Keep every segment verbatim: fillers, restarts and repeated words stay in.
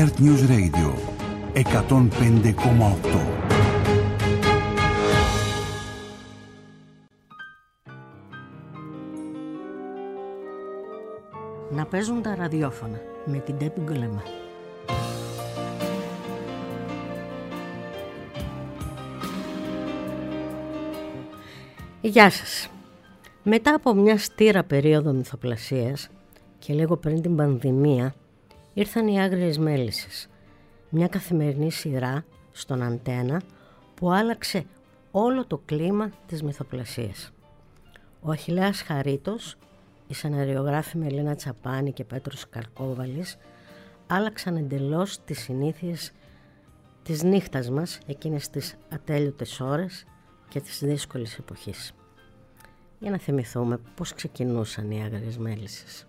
Earth News Radio εκατόν πέντε κόμμα οκτώ. Να παίζουν τα ραδιόφωνα με την Τέπη Γκολεμά. Γεια σας. Μετά από μια στήρα περίοδο μυθοπλασίας και λίγο πριν την πανδημία, ήρθαν οι Άγριες Μέλισσες, μια καθημερινή σειρά στον Αντένα που άλλαξε όλο το κλίμα της μυθοπλασίας. Ο Αχιλλέας Χαρίτος, οι σεναριογράφοι Μελίνα Τσαπάνη και Πέτρος Καλκόβαλης άλλαξαν εντελώς τις συνήθειες της νύχτας μας εκείνες τις ατέλειωτες ώρες και της δύσκολης εποχής. Για να θυμηθούμε πώς ξεκινούσαν οι Άγριες Μέλισσες.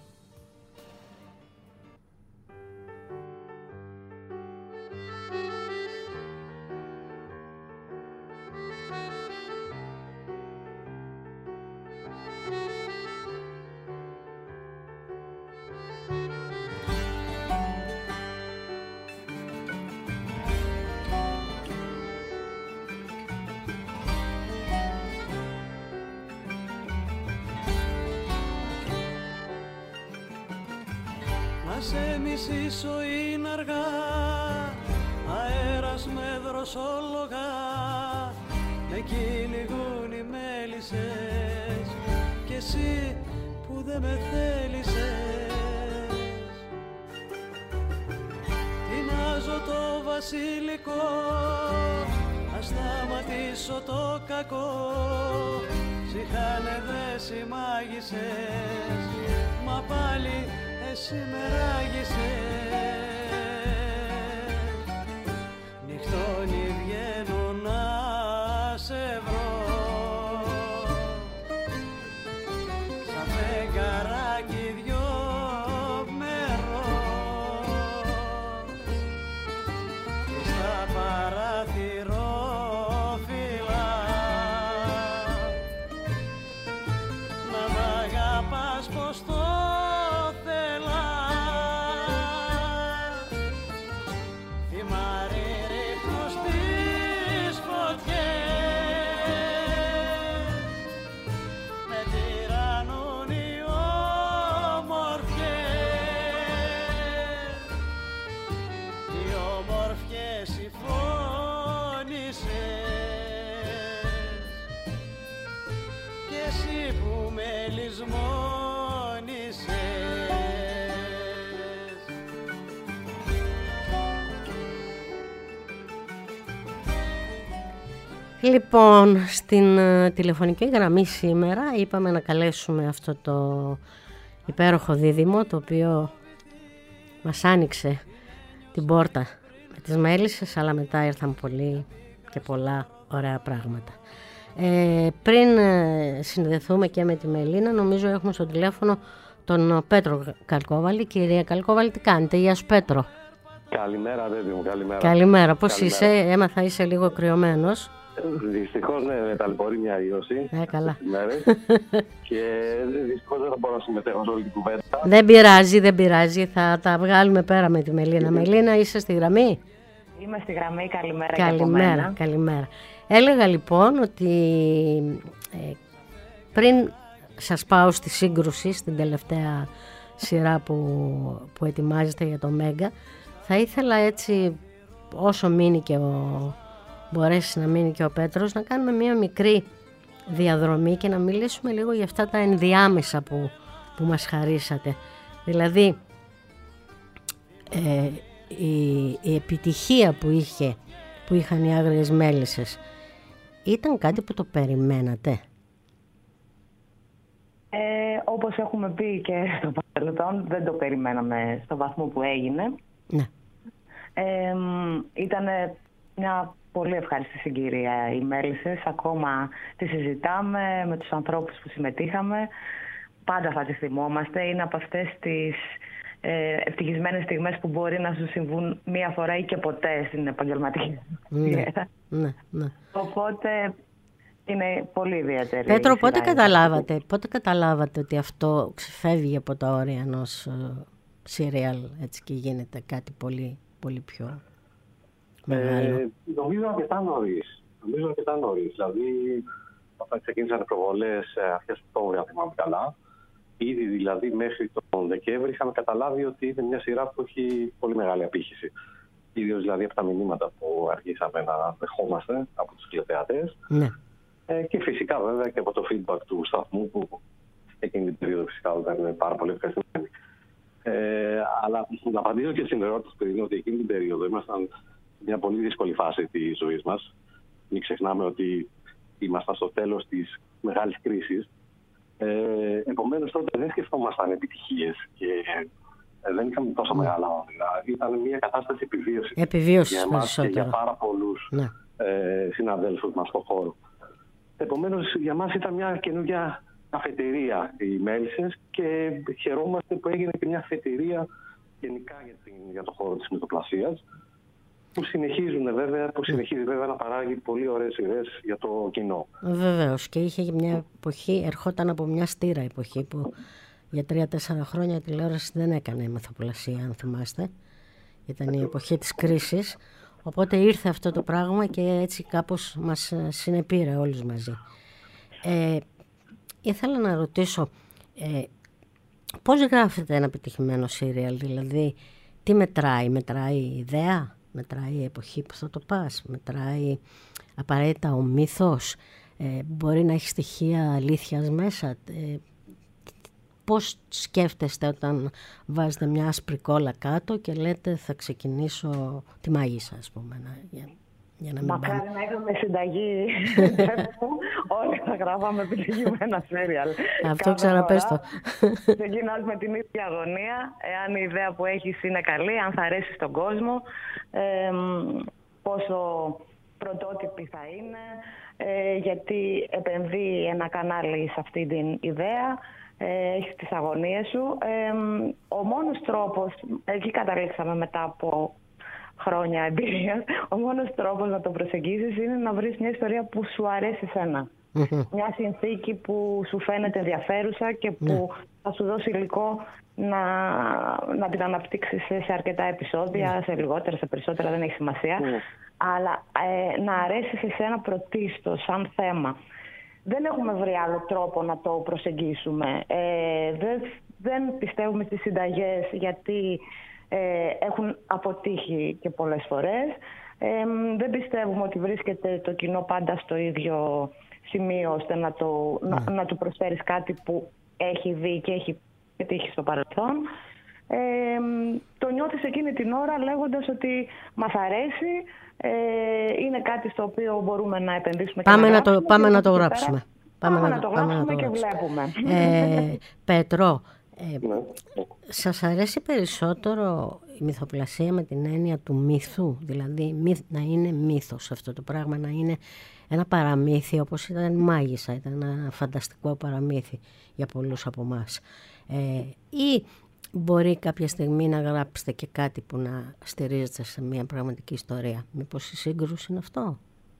Σε μισήσω είναι αργά, αέρας με δροσόλογα, με κυνηγούν οι μέλισσες κι εσύ που δεν με θέλησες. Τεινάζω το βασιλικό, να σταματήσω το κακό, σ' είχανε δέσει μάγισσες, μα πάλι εσύ με ράγισες. Νυχτώνει βγαίνω να σε βρω, σαν φεγγαράκι δυο μερό, και στα παραθυρόφυλλα να μ' αγαπάς πως το Λοιπόν, στην uh, τηλεφωνική γραμμή σήμερα είπαμε να καλέσουμε αυτό το υπέροχο δίδυμο, το οποίο μας άνοιξε την πόρτα με τις μέλισσες, αλλά μετά ήρθαν πολύ και πολλά ωραία πράγματα. Ε, πριν ε, συνδεθούμε και με τη Μελίνα, νομίζω έχουμε στο τηλέφωνο τον Πέτρο Καλκόβαλη. Κυρία Καλκόβαλη, τι κάνετε? Γεια σου, Πέτρο. Καλημέρα, δίδυμο, καλημέρα. Καλημέρα, πώς είσαι? Έμαθα είσαι λίγο κρυωμένος. Δυστυχώς ναι, με ταλαιπωρεί μια ιώση. Ε, καλά. Και δυστυχώς δεν θα μπορώ να συμμετέχω σε όλη την κουβέντα. Δεν πειράζει, δεν πειράζει. Θα τα βγάλουμε πέρα με τη Μελίνα. Μελίνα, είσαι στη γραμμή? Είμαι στη γραμμή, καλημέρα. Καλημέρα, καλημέρα. Έλεγα λοιπόν ότι ε, πριν σας πάω στη σύγκρουση, στην τελευταία σειρά που, που ετοιμάζετε για το Μέγκα, θα ήθελα έτσι, όσο μείνει και ο, μπορέσει να μείνει και ο Πέτρος, να κάνουμε μια μικρή διαδρομή και να μιλήσουμε λίγο για αυτά τα ενδιάμεσα που, που μας χαρίσατε. Δηλαδή, ε, η, η επιτυχία που, είχε, που είχαν οι Άγριες Μέλισσες ήταν κάτι που το περιμένατε? Ε, όπως έχουμε πει και στο παρελθόν, δεν το περιμέναμε στο βαθμό που έγινε. Ναι. Ε, ήταν μια πολύ ευχάριστη συγκυρία οι Μέλισσες. Ακόμα τη συζητάμε με τους ανθρώπους που συμμετείχαμε. Πάντα θα τη θυμόμαστε. Είναι από αυτές τις ε, ευτυχισμένες στιγμές που μπορεί να σου συμβούν μία φορά ή και ποτέ στην επαγγελματική ναι, ναι, ναι. Οπότε είναι πολύ ιδιαίτερη. Πέτρο, πότε καταλάβατε, πότε καταλάβατε ότι αυτό ξεφεύγει από τα όρια ενός σύριαλ έτσι και γίνεται κάτι πολύ, πολύ πιο μεγάλο? Ε, νομίζω αρκετά νωρίς. Νομίζω αρκετά νωρίς. Δηλαδή, όταν ξεκίνησαν οι προβολές αρχές Οκτώβρη, αν θυμάμαι καλά, ήδη δηλαδή μέχρι τον Δεκέμβρη είχαμε καταλάβει ότι είναι μια σειρά που έχει πολύ μεγάλη απήχηση. Ιδίως δηλαδή από τα μηνύματα που αρχίσαμε να δεχόμαστε από τους τηλεθεατές. Ναι. Ε, και φυσικά βέβαια και από το feedback του σταθμού που εκείνη την περίοδο φυσικά ήταν πάρα πολύ ευχαριστημένοι. Ε, αλλά να απαντήσω και στην ερώτηση που είναι ότι εκείνη την περίοδο ήμασταν σε μια πολύ δύσκολη φάση της ζωής μας. Μην ξεχνάμε ότι ήμασταν στο τέλος της μεγάλης κρίσης. Ε, επομένως τότε δεν σκεφτόμασταν επιτυχίες και ε, δεν είχαμε τόσο μεγάλα όνειρα. Ήταν μια κατάσταση επιβίωσης. Επιβίωσης για εμάς και για πάρα πολλούς ναι. ε, συναδέλφους μας στον χώρο. Επομένως για μας ήταν μια καινούργια αφετηρία οι Μέλισσες και χαιρόμαστε που έγινε και μια αφετηρία γενικά για, την, για το χώρο της μυθοπλασίας, που συνεχίζουν βέβαια, που συνεχίζει βέβαια να παράγει πολύ ωραίες ιδέες για το κοινό. Βεβαίως, και είχε μια εποχή, ερχόταν από μια στήρα εποχή που για τρία-τέσσερα χρόνια η τηλεόραση δεν έκανε μυθοπλασία, αν θυμάστε. Ήταν η εποχή της κρίσης, οπότε ήρθε αυτό το πράγμα και έτσι κάπως μας συνεπήρε όλους μαζί. Ε, ήθελα να ρωτήσω, ε, πώς γράφεται ένα επιτυχημένο σύριαλ, δηλαδή τι μετράει, μετράει η ιδέα, μετράει η εποχή που θα το πας, μετράει απαραίτητα ο μύθος, ε, μπορεί να έχει στοιχεία αλήθειας μέσα. Ε, πώς σκέφτεστε όταν βάζετε μια άσπρη κόλλα κάτω και λέτε θα ξεκινήσω τη μάγισσα, ας πούμε, να, για, για να μην Μακάρι πάμε. να είχαμε συνταγή. Όλοι θα γράφαμε επιτυχημένα σύριαλ. Αυτό ξαναπες το. Ξεκινάς με την ίδια αγωνία, εάν η ιδέα που έχεις είναι καλή, αν θα αρέσει στον κόσμο, ε, πόσο πρωτότυπη θα είναι, ε, γιατί επενδύει ένα κανάλι σε αυτή την ιδέα, ε, έχεις τις αγωνίες σου. Ε, ο μόνος τρόπος, εκεί καταλήξαμε μετά από χρόνια εμπειρίας, ο μόνος τρόπος να το προσεγγίσεις είναι να βρεις μια ιστορία που σου αρέσει σένα. Mm-hmm. Μια συνθήκη που σου φαίνεται ενδιαφέρουσα και που yeah. θα σου δώσει υλικό να, να την αναπτύξεις σε αρκετά επεισόδια, yeah. σε λιγότερα, σε περισσότερα, δεν έχει σημασία. Yeah. Αλλά ε, να αρέσει σε σένα πρωτίστως, σαν θέμα. Δεν έχουμε βρει άλλο τρόπο να το προσεγγίσουμε. Ε, δεν, δεν πιστεύουμε στις συνταγές, γιατί ε, έχουν αποτύχει και πολλές φορές. Ε, δεν πιστεύουμε ότι βρίσκεται το κοινό πάντα στο ίδιο σημείο ώστε να, το, mm. να, να του προσφέρεις κάτι που έχει δει και έχει πετύχει στο παρελθόν. Ε, το νιώθεις εκείνη την ώρα λέγοντας ότι μας αρέσει, ε, είναι κάτι στο οποίο μπορούμε να επενδύσουμε. Πάμε, και να, να το, πάμε να το γράψουμε. Πάμε, πάμε να το γράψουμε, να το και βλέπουμε. Ε, Πέτρο, ε, σας αρέσει περισσότερο η μυθοπλασία με την έννοια του μύθου, δηλαδή να είναι μύθος αυτό το πράγμα, να είναι ένα παραμύθι όπως ήταν η Μάγισσα, ήταν ένα φανταστικό παραμύθι για πολλούς από εμάς, ε, ή μπορεί κάποια στιγμή να γράψετε και κάτι που να στηρίζεται σε μια πραγματική ιστορία? Μήπως η σύγκρουση είναι αυτό?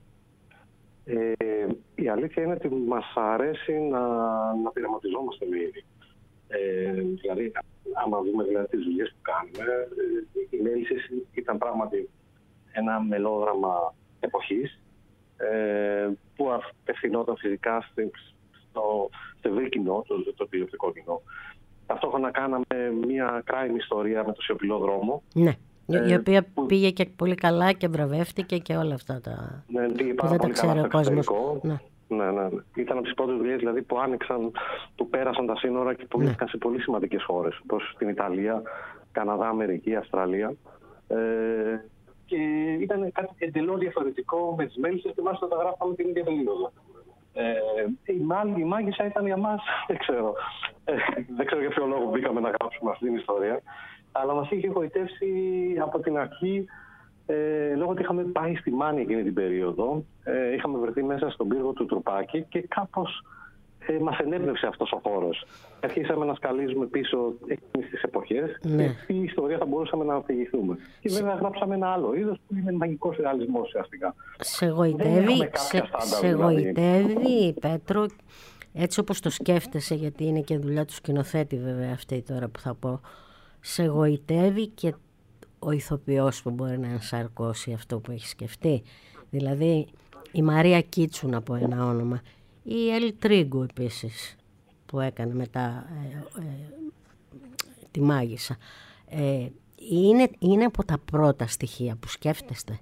Ε, η αλήθεια είναι ότι μας αρέσει να, να πειραματιζόμαστε με ήδη. Ε, δηλαδή, άμα δούμε δηλαδή, τις δουλειές που κάνουμε, ε, οι Μέλισσες ήταν πράγματι ένα μελόδραμα εποχής, ε, που απευθυνόταν φυσικά στο, στο ευρύ κοινό, το, το τηλεοπτικό κοινό. Ταυτόχρονα κάναμε μια crime ιστορία με το Σιωπηλό δρόμο. Ναι, ε, η οποία που, πήγε και πολύ καλά και βραβεύτηκε και όλα αυτά τα... Ναι, πήγε που δεν τα ξέρει ο κόσμος. Ναι. Ναι, ναι, ναι. Ήταν από τις πρώτες δουλειές δηλαδή, που άνοιξαν, που πέρασαν τα σύνορα και πουλήθηκαν ναι. σε πολύ σημαντικές χώρες, όπως την Ιταλία, Καναδά, Αμερική, Αυστραλία. Ε, και ήταν κάτι εντελώς διαφορετικό με τις Μέλισσες, θυμάστε όταν τα γράφαμε την ίδια περίοδο. Ε, η, η Μάγισσα ήταν για μας, δεν ξέρω, ε, δεν ξέρω για ποιο λόγο μπήκαμε να γράψουμε αυτή την ιστορία, αλλά μας είχε εγωιτεύσει από την αρχή, ε, λόγω ότι είχαμε πάει στη Μάνη εκείνη την περίοδο, ε, είχαμε βρεθεί μέσα στον πύργο του Τρουπάκη και κάπως ε, μας ενέπνευσε αυτός ο χώρος. Αρχίσαμε να σκαλίζουμε πίσω εκείνες τις εποχές ναι. και τι ιστορία θα μπορούσαμε να αφηγηθούμε. Και βέβαια γράψαμε ένα άλλο είδος που είναι μαγικός ρεαλισμός ουσιαστικά. Σε γοητεύει, σε, σε γοητεύει δηλαδή. Πέτρο, έτσι όπως το σκέφτεσαι, γιατί είναι και δουλειά του σκηνοθέτη βέβαια αυτή τώρα που θα πω, σε γοητεύει και ο ηθοποιός που μπορεί να ενσαρκώσει αυτό που έχει σκεφτεί. Δηλαδή η Μαρία Κίτσου, να πω ένα όνομα, η Ελ Τρίγκο επίσης που έκανε μετά ε, ε, τη Μάγισσα. Ε, είναι, είναι από τα πρώτα στοιχεία που σκέφτεστε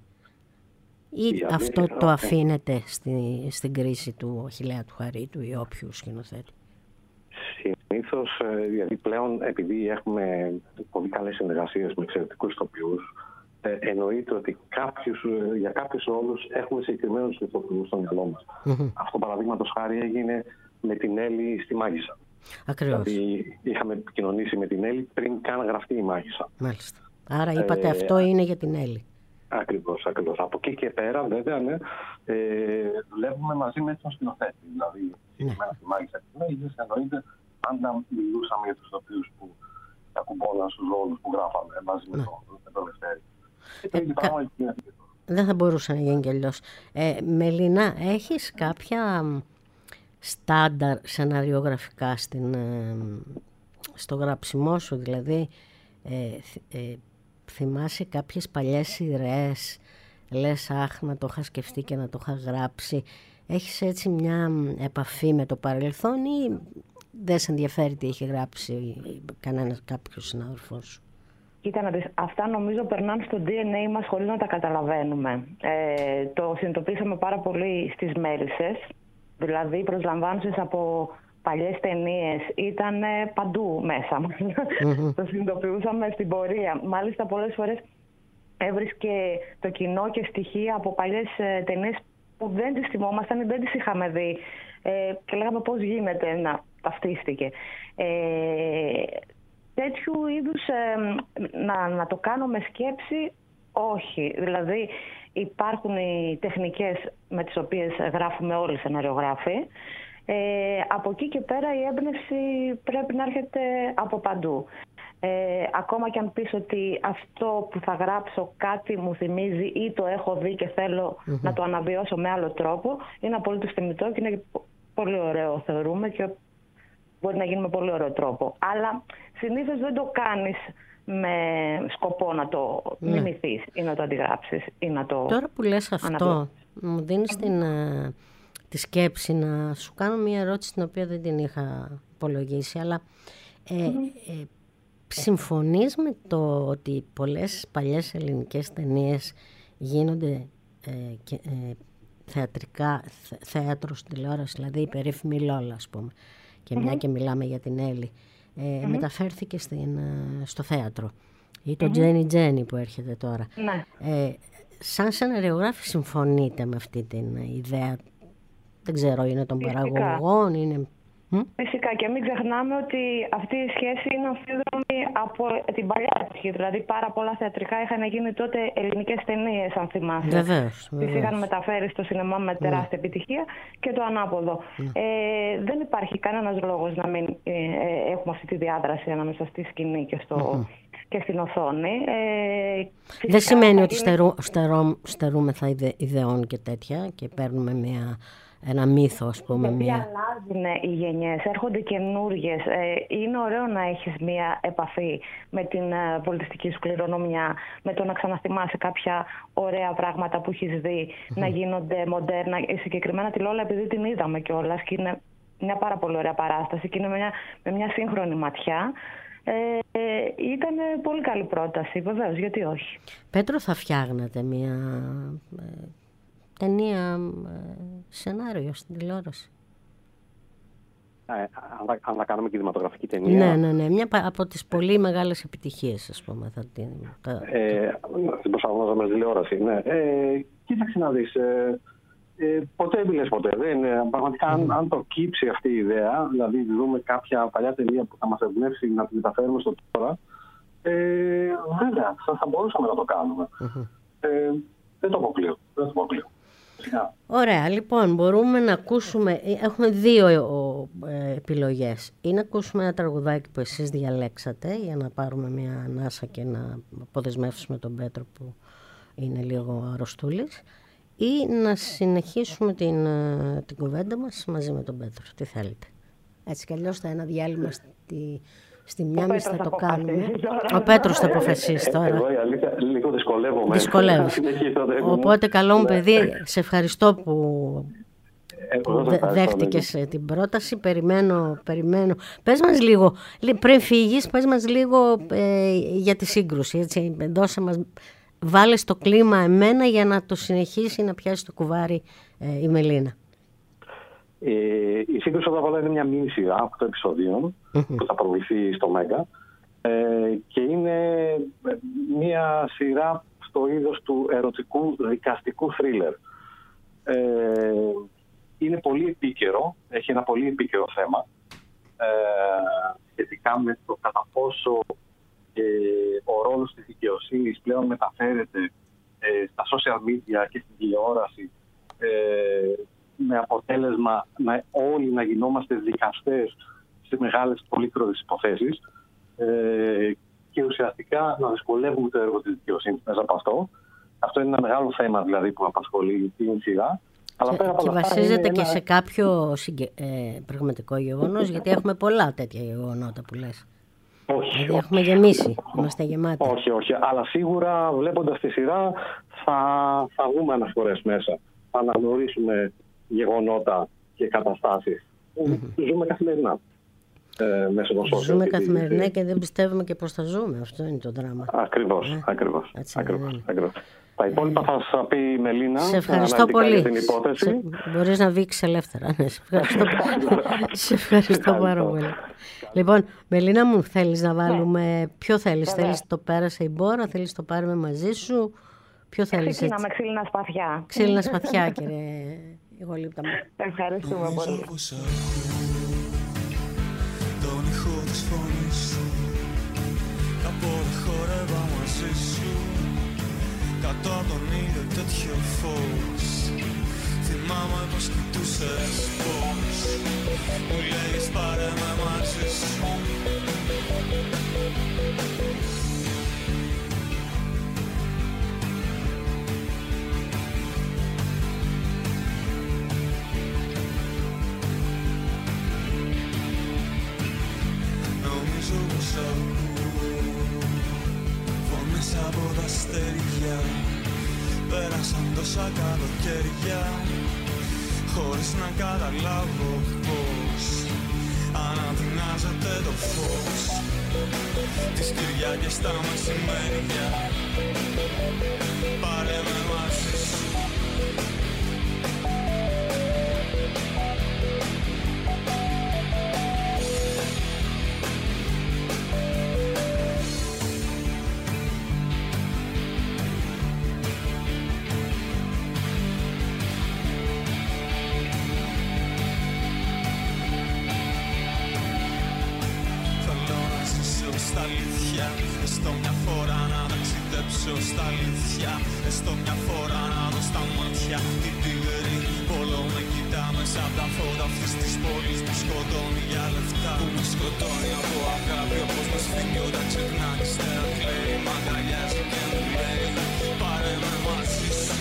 ή αυτό το αφήνετε στη, στην κρίση του Αχιλλέα του Χαρίτου ή όποιου σκηνοθέτη? Συνήθως, δηλαδή πλέον, επειδή έχουμε πολύ καλές συνεργασίες με εξαιρετικούς ηθοποιούς, ε, εννοείται ότι κάποιους, για κάποιους ρόλους έχουμε συγκεκριμένους ηθοποιούς στο μυαλό μας. Mm-hmm. Αυτό παραδείγματος χάρη έγινε με την Έλλη στη Μάγισσα. Ακριβώς. Δηλαδή είχαμε επικοινωνήσει με την Έλλη πριν καν γραφτεί η Μάγισσα. Μάλιστα. Άρα είπατε ε, αυτό είναι για την Έλλη. Ακριβώς, ακριβώς. Από εκεί και πέρα, βέβαια, ναι, ε, δουλεύουμε μαζί με τον σκηνοθέτη. Δηλαδή, συγκεκριμένα στη Μάγισσα και την Έλλη, εννοείται, πάντα μιλούσαμε για τους ηθοποιούς που ακουμπώναν στους ρόλους που γράφαμε μαζί με τον Λευτέρη. Ε, κα... Δεν θα μπορούσε να γίνει κι αλλιώς. Ε, Μελίνα, έχεις κάποια στάνταρ σεναριογραφικά στην, ε, στο γράψιμό σου? Δηλαδή, ε, ε, θυμάσαι κάποιες παλιές σειρές, λες αχ, να το είχα σκεφτεί και να το είχα γράψει? Έχεις έτσι μια επαφή με το παρελθόν ή δεν σε ενδιαφέρει τι έχει γράψει κανένας κάποιος συνάδελφός σου? Κοίτα να δεις, αυτά νομίζω περνάνε στο ντι εν έι μας χωρίς να τα καταλαβαίνουμε. Ε, το συνειδητοποίησαμε πάρα πολύ στις Μέλισσες. Δηλαδή, προσλαμβάνωσες από παλιές ταινίες ήταν παντού μέσα μας. Mm-hmm. Το συνειδητοποιούσαμε στην πορεία. Μάλιστα, πολλές φορές έβρισκε το κοινό και στοιχεία από παλιές ταινίες που δεν τις θυμόμασταν ή δεν τις είχαμε δει. Ε, και λέγαμε πώς γίνεται να ταυτίστηκε. Ε, τέτοιου είδους ε, να, να το κάνω με σκέψη, όχι. Δηλαδή υπάρχουν οι τεχνικές με τις οποίες γράφουμε όλοι οι σεναριογράφοι. Ε, από εκεί και πέρα η έμπνευση πρέπει να έρχεται από παντού. Ε, ακόμα και αν πεις ότι αυτό που θα γράψω κάτι μου θυμίζει ή το έχω δει και θέλω mm-hmm. να το αναβιώσω με άλλο τρόπο, είναι απολύτως θεμιτό και είναι πολύ ωραίο, θεωρούμε, και μπορεί να γίνει με πολύ ωραίο τρόπο. Αλλά συνήθως δεν το κάνεις με σκοπό να το ναι. μιμηθείς ή να το αντιγράψεις ή να το... Τώρα που λες αυτό, αναβιώσεις. Μου δίνεις την, uh, τη σκέψη να σου κάνω μια ερώτηση την οποία δεν την είχα υπολογίσει, αλλά ε, mm-hmm. ε, συμφωνείς με το ότι πολλές παλιές ελληνικές ταινίες γίνονται ε, και, ε, θεατρικά, θε, θέατρο στην τηλεόραση, δηλαδή η περίφημη Λόλα, ας πούμε, και mm-hmm. μια και μιλάμε για την Έλλη, ε, mm-hmm. μεταφέρθηκε στην, στο θέατρο, ή το Τζένι mm-hmm. Τζένι που έρχεται τώρα. Ναι. Ε, σαν σεναριογράφοι συμφωνείτε με αυτή την ιδέα? Δεν ξέρω, είναι των Φυσικά. παραγωγών, είναι... Φυσικά, και μην ξεχνάμε ότι αυτή η σχέση είναι αμφίδρομη από την παλιά εποχή. Δηλαδή, πάρα πολλά θεατρικά είχαν γίνει τότε ελληνικές ταινίες, αν θυμάσαι. Βεβαίως. Τις είχαν μεταφέρει στο σινεμά με τεράστια ναι. επιτυχία και το ανάποδο. Ναι. Ε, δεν υπάρχει κανένας λόγος να μην ε, ε, έχουμε αυτή τη διάδραση ανάμεσα στη σκηνή και, στο, mm-hmm. και στην οθόνη. Ε, δεν σημαίνει ότι στερού, στερού, στερούμεθα ιδε, ιδεών και τέτοια και παίρνουμε μια... ένα μύθο, ας πούμε. Γιατί μια... αλλάζουν οι γενιές, έρχονται καινούργιες. Ε, είναι ωραίο να έχεις μια επαφή με την uh, πολιτιστική σου κληρονομιά, με το να ξαναθυμάσαι κάποια ωραία πράγματα που έχεις δει, mm-hmm. να γίνονται μοντέρνα. Ε, συγκεκριμένα τη Λόλα, επειδή την είδαμε κιόλας και είναι μια πάρα πολύ ωραία παράσταση και είναι με μια, με μια σύγχρονη ματιά. Ε, ε, ήταν πολύ καλή πρόταση, βεβαίως, γιατί όχι. Πέτρο, θα φτιάχνατε μια... Ε... ταινία, σενάριο στην τηλεόραση? Ε, αν, θα, αν θα κάνουμε κινηματογραφική ταινία... Ναι, ναι, ναι. Μια από τις πολύ μεγάλες επιτυχίες, ας πούμε. Θα την, τα... ε, την προσαρμόζαμε στην τηλεόραση, ναι. Ε, κοίταξε να δεις. Ε, ε, ποτέ μιλες ποτέ. Δεν, ε, πραγματικά, mm. αν, αν το κύψει αυτή η ιδέα, δηλαδή δούμε κάποια παλιά ταινία που θα μας εμπνεύσει να την μεταφέρουμε στο τώρα, ε, βέβαια, θα, θα μπορούσαμε να το κάνουμε. Mm-hmm. Ε, δεν το αποκλείω. Δεν το αποκλείω. Ωραία, λοιπόν, μπορούμε να ακούσουμε, έχουμε δύο ε, επιλογές. Ή να ακούσουμε ένα τραγουδάκι που εσείς διαλέξατε για να πάρουμε μια ανάσα και να αποδεσμεύσουμε τον Πέτρο που είναι λίγο αρρωστούλης, ή να συνεχίσουμε την, την κουβέντα μας μαζί με τον Πέτρο. Τι θέλετε? Έτσι κι αλλιώς θα ένα διάλειμμα στη, Στη μια εμείς θα το κάνουμε. Ο Πέτρος θα αποφασίσει τώρα. Εγώ η αλήθεια λίγο δυσκολεύομαι. Δυσκολεύεσαι. Οπότε καλό μου παιδί, σε ευχαριστώ που δέχτηκες την πρόταση. Περιμένω, περιμένω. Πες μας λίγο, πριν φύγεις, πες μας λίγο ε, για τη σύγκρουση. Έτσι. Δώσε μας, βάλε στο κλίμα εμένα για να το συνεχίσει να πιάσει το κουβάρι ε, η Μελίνα. Ε, η σύγκρουση πρώτα απ' όλα είναι μια μίνι σειρά οκτώ επεισοδίων mm-hmm. που θα προβληθεί στο Μέγκα ε, και είναι μια σειρά στο είδος του ερωτικού δικαστικού θρίλερ. Ε, είναι πολύ επίκαιρο, έχει ένα πολύ επίκαιρο θέμα ε, σχετικά με το κατά πόσο ε, ο ρόλος της δικαιοσύνης πλέον μεταφέρεται ε, στα social media και στην τηλεόραση ε, με αποτέλεσμα να, όλοι να γινόμαστε δικαστές σε μεγάλες πολύκροτες υποθέσεις ε, και ουσιαστικά να δυσκολεύουμε το έργο της δικαιοσύνης μέσα από αυτό. Αυτό είναι ένα μεγάλο θέμα δηλαδή που απασχολεί την σειρά. Αλλά και, και βασίζεται και ένα... σε κάποιο συγκε... ε, πραγματικό γεγονός, γιατί έχουμε πολλά τέτοια γεγονότα που λες. Όχι. Δηλαδή έχουμε γεμίσει, είμαστε γεμάτοι. Όχι, όχι. Αλλά σίγουρα βλέποντας τη σειρά θα, θα βγούμε αναφορές μέσα. Θα αναγνωρίσουμε γεγονότα και καταστάσεις που mm-hmm. ζούμε καθημερινά. Ε, μέσω των social. Ζούμε καθημερινά και δεν πιστεύουμε και πώς θα ζούμε. Αυτό είναι το δράμα. Ακριβώς, ε, ακριβώς, ακριβώς, ακριβώς. Τα υπόλοιπα θα σας πει η Μελίνα. Σε ευχαριστώ πολύ. Την υπόθεση. Σε, μπορείς να βήξεις ελεύθερα. Ναι, σε ευχαριστώ, σε ευχαριστώ πάρα πολύ. Λοιπόν, Μελίνα μου, θέλεις να βάλουμε... Ναι. Ποιο θέλεις, Βέβαια. θέλεις το πέρασε η μπόρα, θέλεις το πάρουμε μαζί σου. Ποιο θέλεις? Ξεκινάμε ξύλινα σπαθιά. Ξύλινα σπαθιά, κύριε Ιγολίπτα μου. Ευχαριστούμε πολύ. Τον ήχο της φωνής σου, κάπου δεν χορεύα μαζί σου. Κάτω από τον ήλιο τέτοιο φως, θυμάμαι πως κοιτούσες πως μου λέγες πάρε με μαζί σου. Νομίζω πως ακούω φωνές από τα αστέρια. Πέρασαν τόσα καλοκαίρια χωρίς να καταλάβω πως αναδυνάζεται το φως τις Κυριακές στα μεσημέρια. Πάρε με μαζί σου. Στα αλήθεια, έστω μια φορά να ταξιδέψω στα αλήθεια. Έστω μια φορά να δω στα μάτια την τίγρη. Όλο με κοιτά μέσα από τα φώτα αυτής της πόλης που σκοτώνει για λεφτά. Που με σκοτώνει από αγάπη όπως με σφίγγει όταν ξεχνά και στέρα κλαίει. Μ' αγκαλιάζει και μου λέει πάρε με μαζί σου.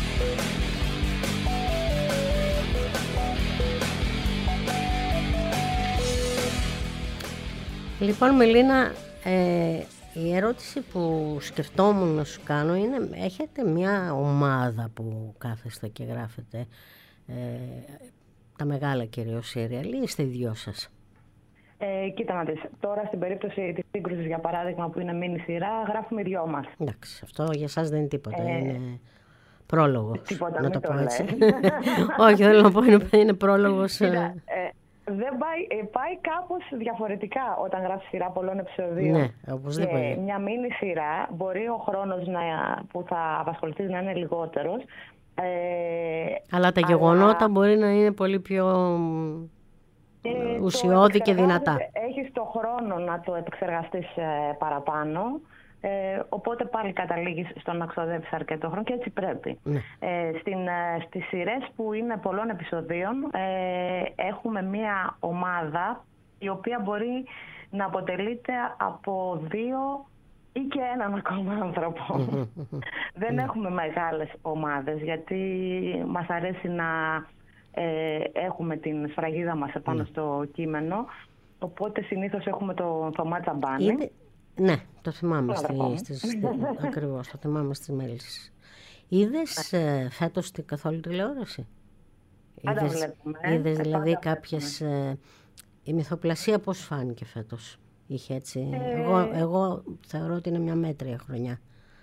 Λοιπόν, Μελίνα, ε, η ερώτηση που σκεφτόμουν να σου κάνω είναι, έχετε μια ομάδα που κάθεστε και γράφετε ε, τα μεγάλα κυρίως σύριαλ ή είστε οι δυο σας? Ε, κοίτα να δεις, τώρα στην περίπτωση της σύγκρουσης για παράδειγμα που είναι μίνι σειρά, γράφουμε οι δυο μας. Εντάξει, αυτό για σας δεν είναι τίποτα, ε, είναι πρόλογο. Τίποτα, να το το πω έτσι. Όχι, θέλω να πω, είναι, είναι πρόλογος. Κοίτα, ε, Δεν πάει, πάει κάπως διαφορετικά όταν γράφει σειρά πολλών επεισοδίων. Ναι, οπωσδήποτε. Και μια μίνι σειρά μπορεί ο χρόνος να, που θα απασχοληθείς να είναι λιγότερος. Ε, αλλά τα αλλά... γεγονότα μπορεί να είναι πολύ πιο ε, ουσιώδη και δυνατά. Έχεις το χρόνο να το επεξεργαστείς ε, παραπάνω. Ε, οπότε πάλι καταλήγεις στο να ξοδέψεις αρκετό χρόνο και έτσι πρέπει. Ναι. Ε, στην, στις σειρές που είναι πολλών επεισοδίων ε, έχουμε μία ομάδα η οποία μπορεί να αποτελείται από δύο ή και έναν ακόμα άνθρωπο. Δεν έχουμε μεγάλες ομάδες γιατί μας αρέσει να ε, έχουμε την σφραγίδα μας επάνω στο κείμενο. Οπότε συνήθως έχουμε το Θωμά Τσαμπάνη. Είναι... Ναι, το θυμάμαι στη... στις... στις... Ακριβώς, το θυμάμαι στις Μέλισσες. Είδες ε, φέτος την καθόλου τηλεόραση? Πάντα Είδες, βλέπουμε. είδες δηλαδή πάντα κάποιες... Ε, η μυθοπλασία πώς φάνηκε φέτος? Είχε έτσι... Ε... Εγώ, εγώ θεωρώ ότι είναι μια μέτρια χρονιά.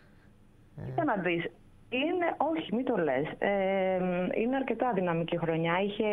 Κοίτα να δεις. Είναι, όχι, μην το λες. Ε, είναι αρκετά δυναμική χρονιά. Είχε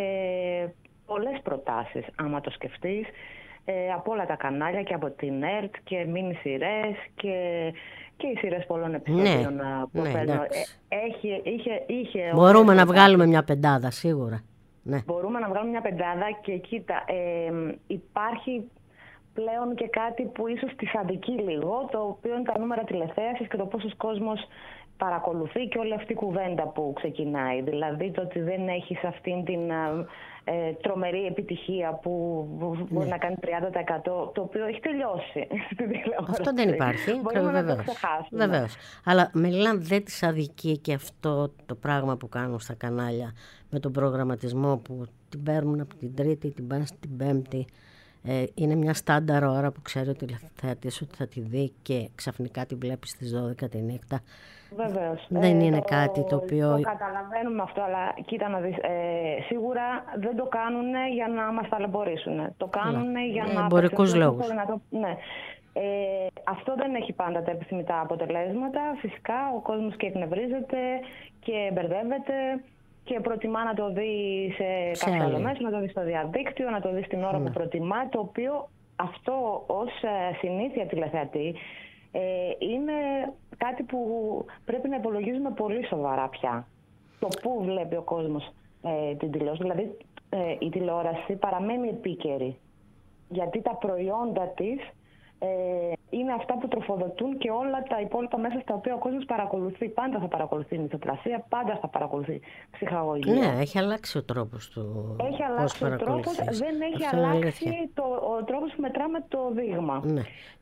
πολλές προτάσεις, άμα το σκεφτείς, ε, από όλα τα κανάλια και από την ΕΡΤ και μίνι σειρές και, και οι σειρές πολλών επεισόδιων ναι, που ναι, παίρνω. Ε, έχει, είχε, είχε Μπορούμε να βγάλουμε μια πεντάδα, σίγουρα. Ναι. Μπορούμε να βγάλουμε μια πεντάδα και κοίτα, ε, υπάρχει πλέον και κάτι που ίσως τις αδικεί λίγο, το οποίο είναι τα νούμερα τηλεθέασης και το πόσος κόσμος παρακολουθεί και όλη αυτή η κουβέντα που ξεκινάει. Δηλαδή το ότι δεν έχεις αυτήν την ε, τρομερή επιτυχία που μπορεί ναι. να κάνει τριάντα τοις εκατό, το οποίο έχει τελειώσει στην τηλεόραση. Αυτό δεν υπάρχει. Μπορούμε βεβαίως. να το ξεχάσουμε. Βεβαίως. Αλλά μιλάμε, δεν τις αδικεί και αυτό το πράγμα που κάνουν στα κανάλια με τον προγραμματισμό που την παίρνουν από την Τρίτη, την πάνε στην Πέμπτη. Ε, είναι μια στάνταρ ώρα που ξέρει ότι θεατής ότι θα τη δει και ξαφνικά την βλέπει στις δώδεκα τη νύχτα. Βεβαίως. Δεν ε, είναι το, κάτι το οποίο... Το καταλαβαίνουμε αυτό, αλλά κοίτα να δεις, ε, σίγουρα δεν το κάνουν για να μας ταλαιπωρήσουν. Το κάνουν yeah. για ε, να... εμπορικούς λόγους. Το, ναι. ε, αυτό δεν έχει πάντα τα επιθυμητά αποτελέσματα. Φυσικά ο κόσμος και εκνευρίζεται και μπερδεύεται και προτιμά να το δει σε κάποιο άλλο μέσο, να το δει στο διαδίκτυο, να το δει στην ώρα yeah. που προτιμά, το οποίο αυτό ως συνήθεια τηλεθεατή ε, είναι κάτι που πρέπει να υπολογίζουμε πολύ σοβαρά πια. Το πού βλέπει ο κόσμος ε, την τηλεόραση. Δηλαδή ε, η τηλεόραση παραμένει επίκαιρη, γιατί τα προϊόντα της ε, είναι αυτά που τροφοδοτούν και όλα τα υπόλοιπα μέσα στα οποία ο κόσμος παρακολουθεί. Πάντα θα παρακολουθεί μυθοπλασία, πάντα θα παρακολουθεί ψυχαγωγία. Ναι, έχει αλλάξει ο τρόπος του. Έχει αλλάξει ο τρόπος, δεν έχει αυτό αλλάξει το, ο τρόπος που μετράμε το δείγμα. Ναι.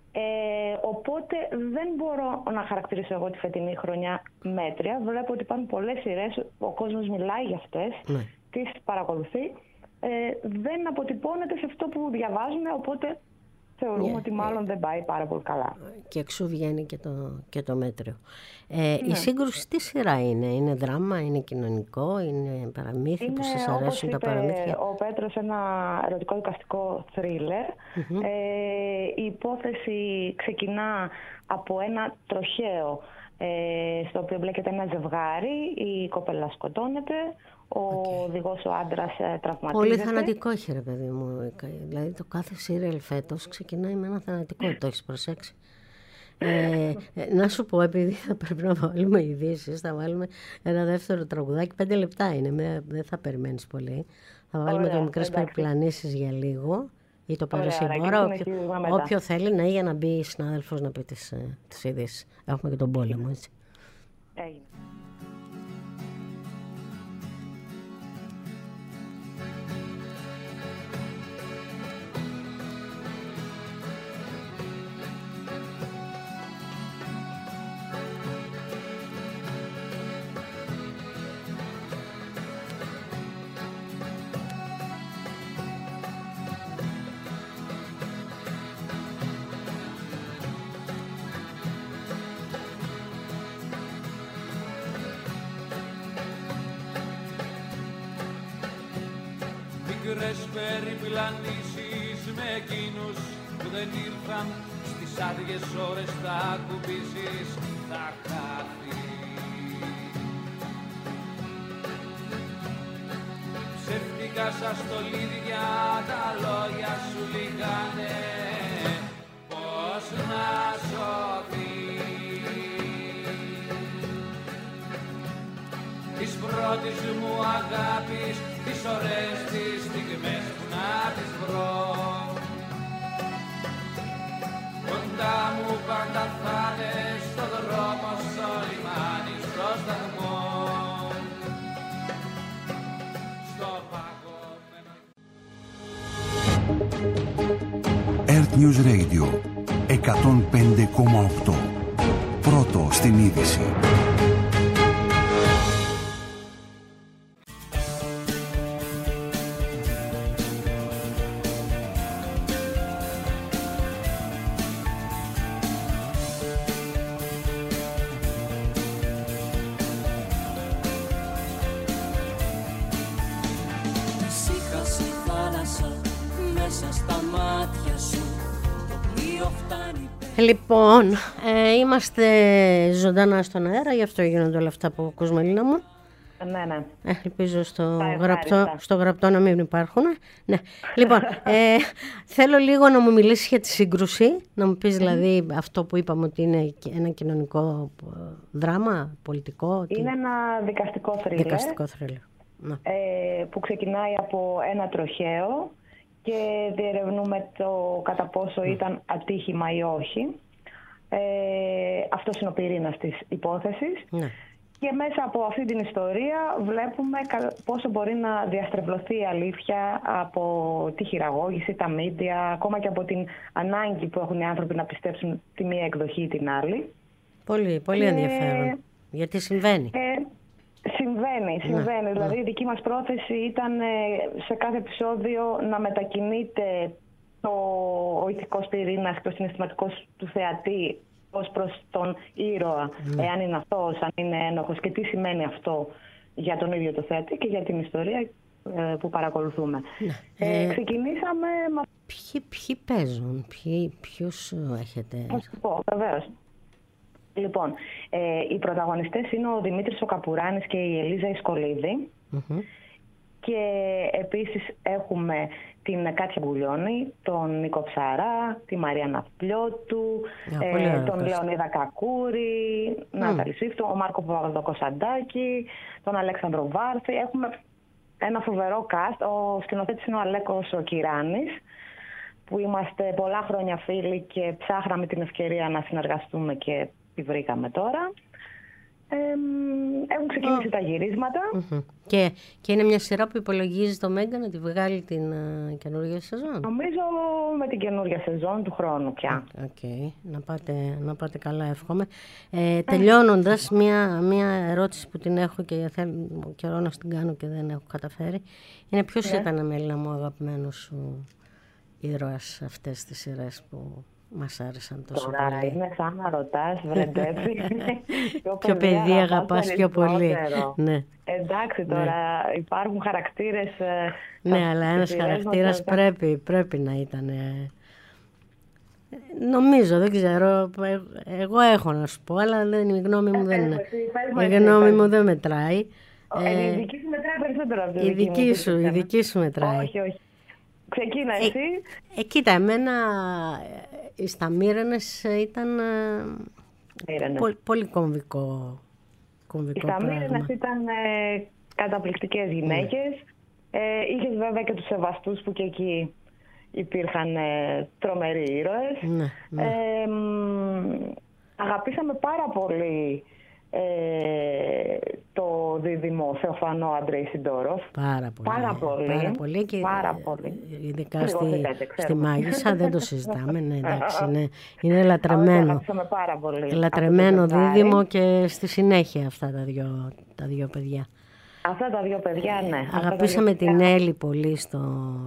Ε, οπότε δεν μπορώ να χαρακτηρίσω εγώ τη φετινή χρονιά μέτρια. Βλέπω ότι υπάρχουν πολλές σειρές, ο κόσμος μιλάει για αυτές, ναι. τις παρακολουθεί. Ε, δεν αποτυπώνεται σε αυτό που διαβάζουμε, οπότε θεωρούμε yeah, ότι μάλλον yeah. δεν πάει πάρα πολύ καλά. Και εξού βγαίνει και το, και το μέτριο. Ε, ναι. Η σύγκρουση τι σειρά είναι? Είναι δράμα, είναι κοινωνικό, είναι παραμύθι είναι, που σας αρέσουν τα παραμύθια? Ο Πέτρος ένα ερωτικό δικαστικό θρίλερ. Mm-hmm. Ε, η υπόθεση ξεκινά από ένα τροχαίο ε, στο οποίο μπλέκεται ένα ζευγάρι, η κοπέλα σκοτώνεται, ο okay. οδηγός, ο άντρας, τραυματίζεται. Πολύ θανατικό έχει, ρε παιδί μου. Δηλαδή το κάθε σύριαλ φέτος ξεκινάει με ένα θανατικό. Το έχεις προσέξει? ε, να σου πω, επειδή θα πρέπει να βάλουμε ειδήσεις, θα βάλουμε ένα δεύτερο τραγουδάκι. Πέντε λεπτά είναι, με, δεν θα περιμένεις πολύ. Θα βάλουμε το Μικρές Περιπλανήσεις για λίγο ή το Περασιμόρα. Όποιο, όποιο θέλει, ναι, για να μπει συνάδελφος να πει τις, τις ειδήσεις. Έχουμε και τον πόλεμο, έτσι. Έγινε. Μικρές περιπλανήσεις με εκείνους που δεν ήρθαν, στις άδειες ώρες θα κουμπίσεις, θα χάθει. Ψεύτικα σαν στολίδια τα λόγια σου λιγάνε, πώς να σωθεί. Της πρώτης μου αγάπης, τις ωραίες τις στιγμές που να τις βρω, κοντά μου πάντα θα είναι, στο δρόμο, στο λιμάνι, στο σταθμό, στο παγωμένο. Earth News Radio εκατόν πέντε κόμμα οκτώ. Πρώτο στην είδηση. μάτια σου το οποίο φτάνει. Λοιπόν, ε, είμαστε ζωντανά στον αέρα, γι' αυτό γίνονται όλα αυτά που ακούς, Μελίνα μου. Ναι, ναι. Ε, ελπίζω στο γραπτό, στο γραπτό να μην υπάρχουν. Ναι. Λοιπόν, ε, θέλω λίγο να μου μιλήσεις για τη σύγκρουση, να μου πεις δηλαδή αυτό που είπαμε ότι είναι ένα κοινωνικό δράμα, πολιτικό. Είναι τι... ένα δικαστικό θρίλερ, δικαστικό θρίλερ. Ε, που ξεκινάει από ένα τροχαίο και διερευνούμε το κατά πόσο ήταν ατύχημα ή όχι. Ε, αυτός είναι ο πυρήνας της υπόθεσης. Ναι. Και μέσα από αυτή την ιστορία βλέπουμε πόσο μπορεί να διαστρεβλωθεί η αλήθεια από τη χειραγώγηση, τα μίντια, ακόμα και από την ανάγκη που έχουν οι άνθρωποι να πιστέψουν τη μία εκδοχή ή την άλλη. Πολύ, πολύ και... ενδιαφέρον. Γιατί συμβαίνει. Ε, συμβαίνει, συμβαίνει. Ναι, δηλαδή ναι. Η δική μας πρόθεση ήταν σε κάθε επεισόδιο να μετακινείται το, ο ηθικός πυρήνας και ο συναισθηματικός του θεατή ως προς τον ήρωα, mm. εάν είναι αυτός, αν είναι ένοχος και τι σημαίνει αυτό για τον ίδιο το θεατή και για την ιστορία ε, που παρακολουθούμε. Mm. Ε, ε, ξεκινήσαμε... Ποιοι, ποιοι παίζουν, ποιοι, ποιους έχετε... Θα σου πω, βεβαίως. Λοιπόν, ε, οι πρωταγωνιστές είναι ο Δημήτρης ο Καπουράνης και η Ελίζα Ισκολίδη. Mm-hmm. Και επίσης έχουμε την Κάτια Γκουλιώνη, τον Νίκο Ψαρά, τη Μαρία Ναυπλιώτου, yeah, ε, τον Λεωνίδα Κακούρη, mm. Νάταλη Σίφτου, ο Μάρκο Παπαδοκοσαντάκη, τον Αλέξανδρο Βάρθη. Έχουμε ένα φοβερό cast. Ο σκηνοθέτης είναι ο Αλέκος ο Κυράνης, που είμαστε πολλά χρόνια φίλοι και ψάχναμε την ευκαιρία να συνεργαστούμε και τη βρήκαμε τώρα. Ε, έχουν ξεκινήσει oh. τα γυρίσματα. Mm-hmm. Και, και είναι μια σειρά που υπολογίζει το Μέγκα να τη βγάλει την uh, καινούργια σεζόν. Νομίζω με την καινούργια σεζόν του χρόνου πια. Okay. Να, πάτε, να πάτε καλά, εύχομαι. Ε, τελειώνοντας, μια, μια ερώτηση που την έχω και θέλω καιρό να την κάνω και δεν έχω καταφέρει. Είναι ποιος yeah. ήταν, Μελίνα μου, αγαπημένος σου ήρωας αυτές τις σειρές που μας άρεσαν τόσο τώρα, πολύ? Είναι σαν να ρωτάς, βρεντέψη. Ποιο παιδί αγαπάς πιο πολύ? Ναι. Εντάξει, τώρα ναι. υπάρχουν χαρακτήρες... Ναι, αλλά ένας χαρακτήρας πρέπει, πρέπει να ήταν... Νομίζω, δεν ξέρω, εγώ έχω να σου πω, αλλά δεν, η γνώμη μου δεν, η γνώμη μου δεν μετράει. Ε, η δική σου μετράει περισσότερο από η δική σου, η δική σου μετράει. Όχι, όχι. Ξεκίνα εσύ. Ε, ε, κοίτα, εμένα οι Σταμύρενες ήταν ε, πολύ, πολύ κομβικό, κομβικό οι Σταμύρενες ήταν ε, καταπληκτικές γυναίκες. Mm. Ε, είχες βέβαια και τους Σεβαστούς που και εκεί υπήρχαν ε, τρομεροί ήρωες. Ναι, ναι. Ε, αγαπήσαμε πάρα πολύ Ε, το δίδυμο Θεοφανό Αντρέη Σιντόροφ. Πάρα πολύ. Πάρα πολύ. Πάρα πολύ και πάρα πολύ. ειδικά στη, στη Μάγισσα δεν το συζητάμε. Ναι, εντάξει, είναι, είναι λατρεμένο. Πάρα πολύ. Λατρεμένο δίδυμο και στη συνέχεια αυτά τα δυο, τα δυο παιδιά. Αυτά τα δύο παιδιά, ναι. Αγαπήσαμε την παιδιά. Έλλη πολύ στο,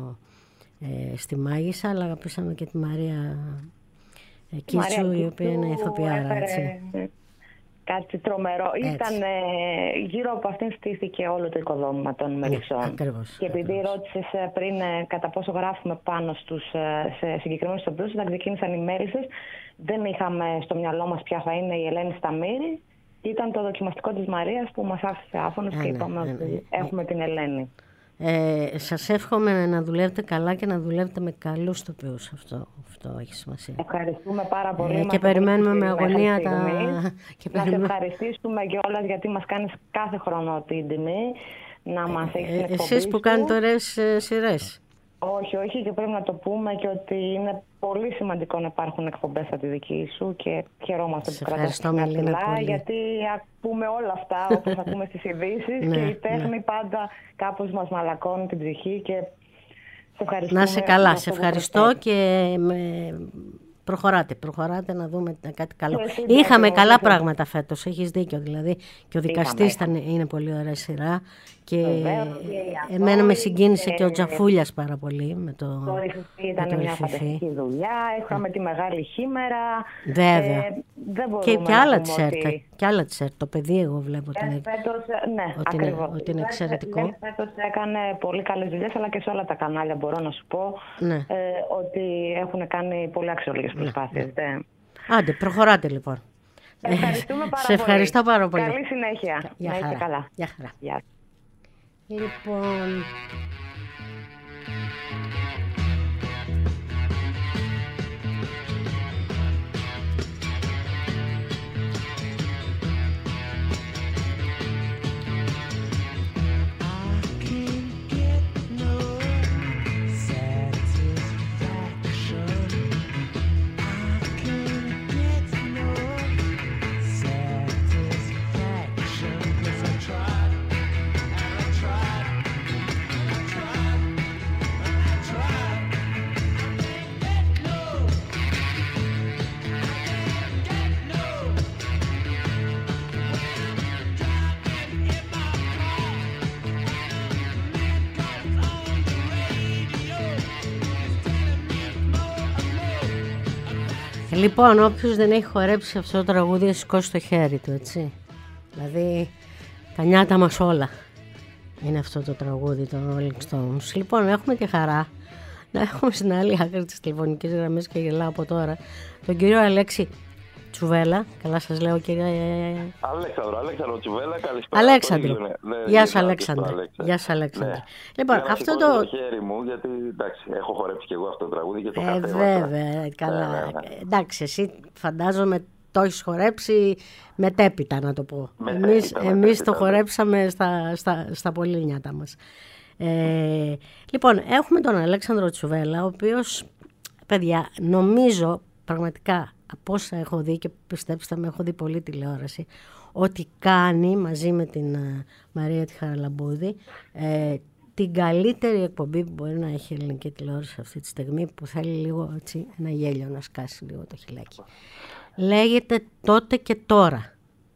ε, στη Μάγισσα, αλλά αγαπήσαμε και τη Μαρία ε, Κίτσου, Μαρία η οποία είναι ηθοποιάρα, έτσι. Κάτι τρομερό. Ήταν, ε, γύρω από αυτήν στήθηκε όλο το οικοδόμημα των Μελισσών. Ακριβώς, και επειδή ακριβώς. ρώτησες πριν ε, κατά πόσο γράφουμε πάνω στους, ε, σε συγκεκριμένους ηθοποιούς, όταν ξεκίνησαν οι Μέλισσες, δεν είχαμε στο μυαλό μας ποια θα είναι η Ελένη Σταμύρη. Ήταν το δοκιμαστικό της Μαρίας που μας άφησε άφωνος και είπαμε ότι ναι, ναι. έχουμε την Ελένη. Ε, σας εύχομαι να δουλεύετε καλά και να δουλεύετε με καλούς τοπιούς. Αυτό, αυτό έχει σημασία. Ευχαριστούμε πάρα πολύ. Ε, και περιμένουμε με αγωνία τα... Και να περιμένουμε... σε ευχαριστήσουμε κιόλας γιατί μας κάνεις κάθε χρόνο την τιμή να μας έχεις την εκπομπή. Εσείς που κάνετε ωραίες ε, σειρές. Όχι, όχι, και πρέπει να το πούμε και ότι είναι πολύ σημαντικό να υπάρχουν εκπομπές σαν τη δική σου και χαιρόμαστε που κρατάς ψηλά, γιατί ακούμε όλα αυτά όπως ακούμε στις ειδήσεις και η τέχνη πάντα κάπως μας μαλακώνει την ψυχή και σε ευχαριστούμε. Να είσαι καλά, σε ευχαριστώ και με... προχωράτε, προχωράτε να δούμε κάτι καλό. Είχαμε καλά πράγματα φέτος, έχεις δίκιο δηλαδή. Και ο δικαστής ήταν, είναι πολύ ωραία σειρά. Και Βεβαίως, εμένα με συγκίνησε και, και ο Τζαφούλιας πάρα πολύ με το Το Ρηφιφί ήταν μια φανταστική δουλειά. Είχαμε mm. τη Μεγάλη Χήμερα. Βέβαια. Ε, δεν μπορούμε Και, και να άλλα πούμε τσέρτα. ότι... Και άλλα τσέρτα. Το παιδί εγώ βλέπω ότι Ε, είναι, φέτος, ναι, ότι είναι, ακριβώς. ότι είναι εξαιρετικό. Λες, φέτος έκανε πολύ καλές δουλειές, αλλά και σε όλα τα κανάλια μπορώ να σου πω Ναι. ε, ότι έχουν κάνει πολύ αξιόλογες προσπάθειες. Ναι. Άντε, προχωράτε λοιπόν. Ευχαριστούμε πάρα Σε πολύ. ευχαριστώ πάρα πολύ. Καλή συνέχεια. Γεια Να είστε χαρά. καλά. Γεια χαρά. Γεια. Λοιπόν... Λοιπόν, όποιος δεν έχει χορέψει αυτό το τραγούδι, θα σηκώσει το χέρι του, έτσι. Δηλαδή, τα νιάτα μας όλα είναι αυτό το τραγούδι των Rolling Stones. Λοιπόν, έχουμε τη χαρά να έχουμε στην άλλη άκρη της τηλεφωνικής γραμμής και γελάω από τώρα τον κύριο Αλέξη Τσουβέλα. Καλά σας λέω, κύριε... Αλέξανδρο, Αλέξανδρο Τσουβέλα, καλησπέρα. Αλέξανδρο. Ναι, Γεια σου, Αλέξανδρο. Γεια σου, Αλέξανδρο. Ναι. Λοιπόν, Για να αυτό σηκώσω το... το χέρι μου, γιατί εντάξει, έχω χορέψει και εγώ αυτό το τραγούδι και το Ε, κατέβασα. βέβαια, καλά. Ναι, ναι, ναι. Εντάξει, εσύ φαντάζομαι το έχεις χορέψει μετέπειτα, να το πω. Μετέπειτα, Εμείς, μετέπειτα, εμείς το ναι. χορέψαμε στα, στα, στα πολύ νιάτα μας. Ε, λοιπόν, έχουμε τον Αλέξανδρο Τσουβέλα, ο οποίος, παιδιά, νομίζω πραγματικά από όσα έχω δει και πιστέψτε με, έχω δει πολλή τηλεόραση, ότι κάνει μαζί με την uh, Μαρία τη Χαραλαμπούδη ε, την καλύτερη εκπομπή που μπορεί να έχει η ελληνική τηλεόραση αυτή τη στιγμή, που θέλει λίγο έτσι, ένα γέλιο να σκάσει λίγο το χιλάκι. Λέγεται Τότε και Τώρα.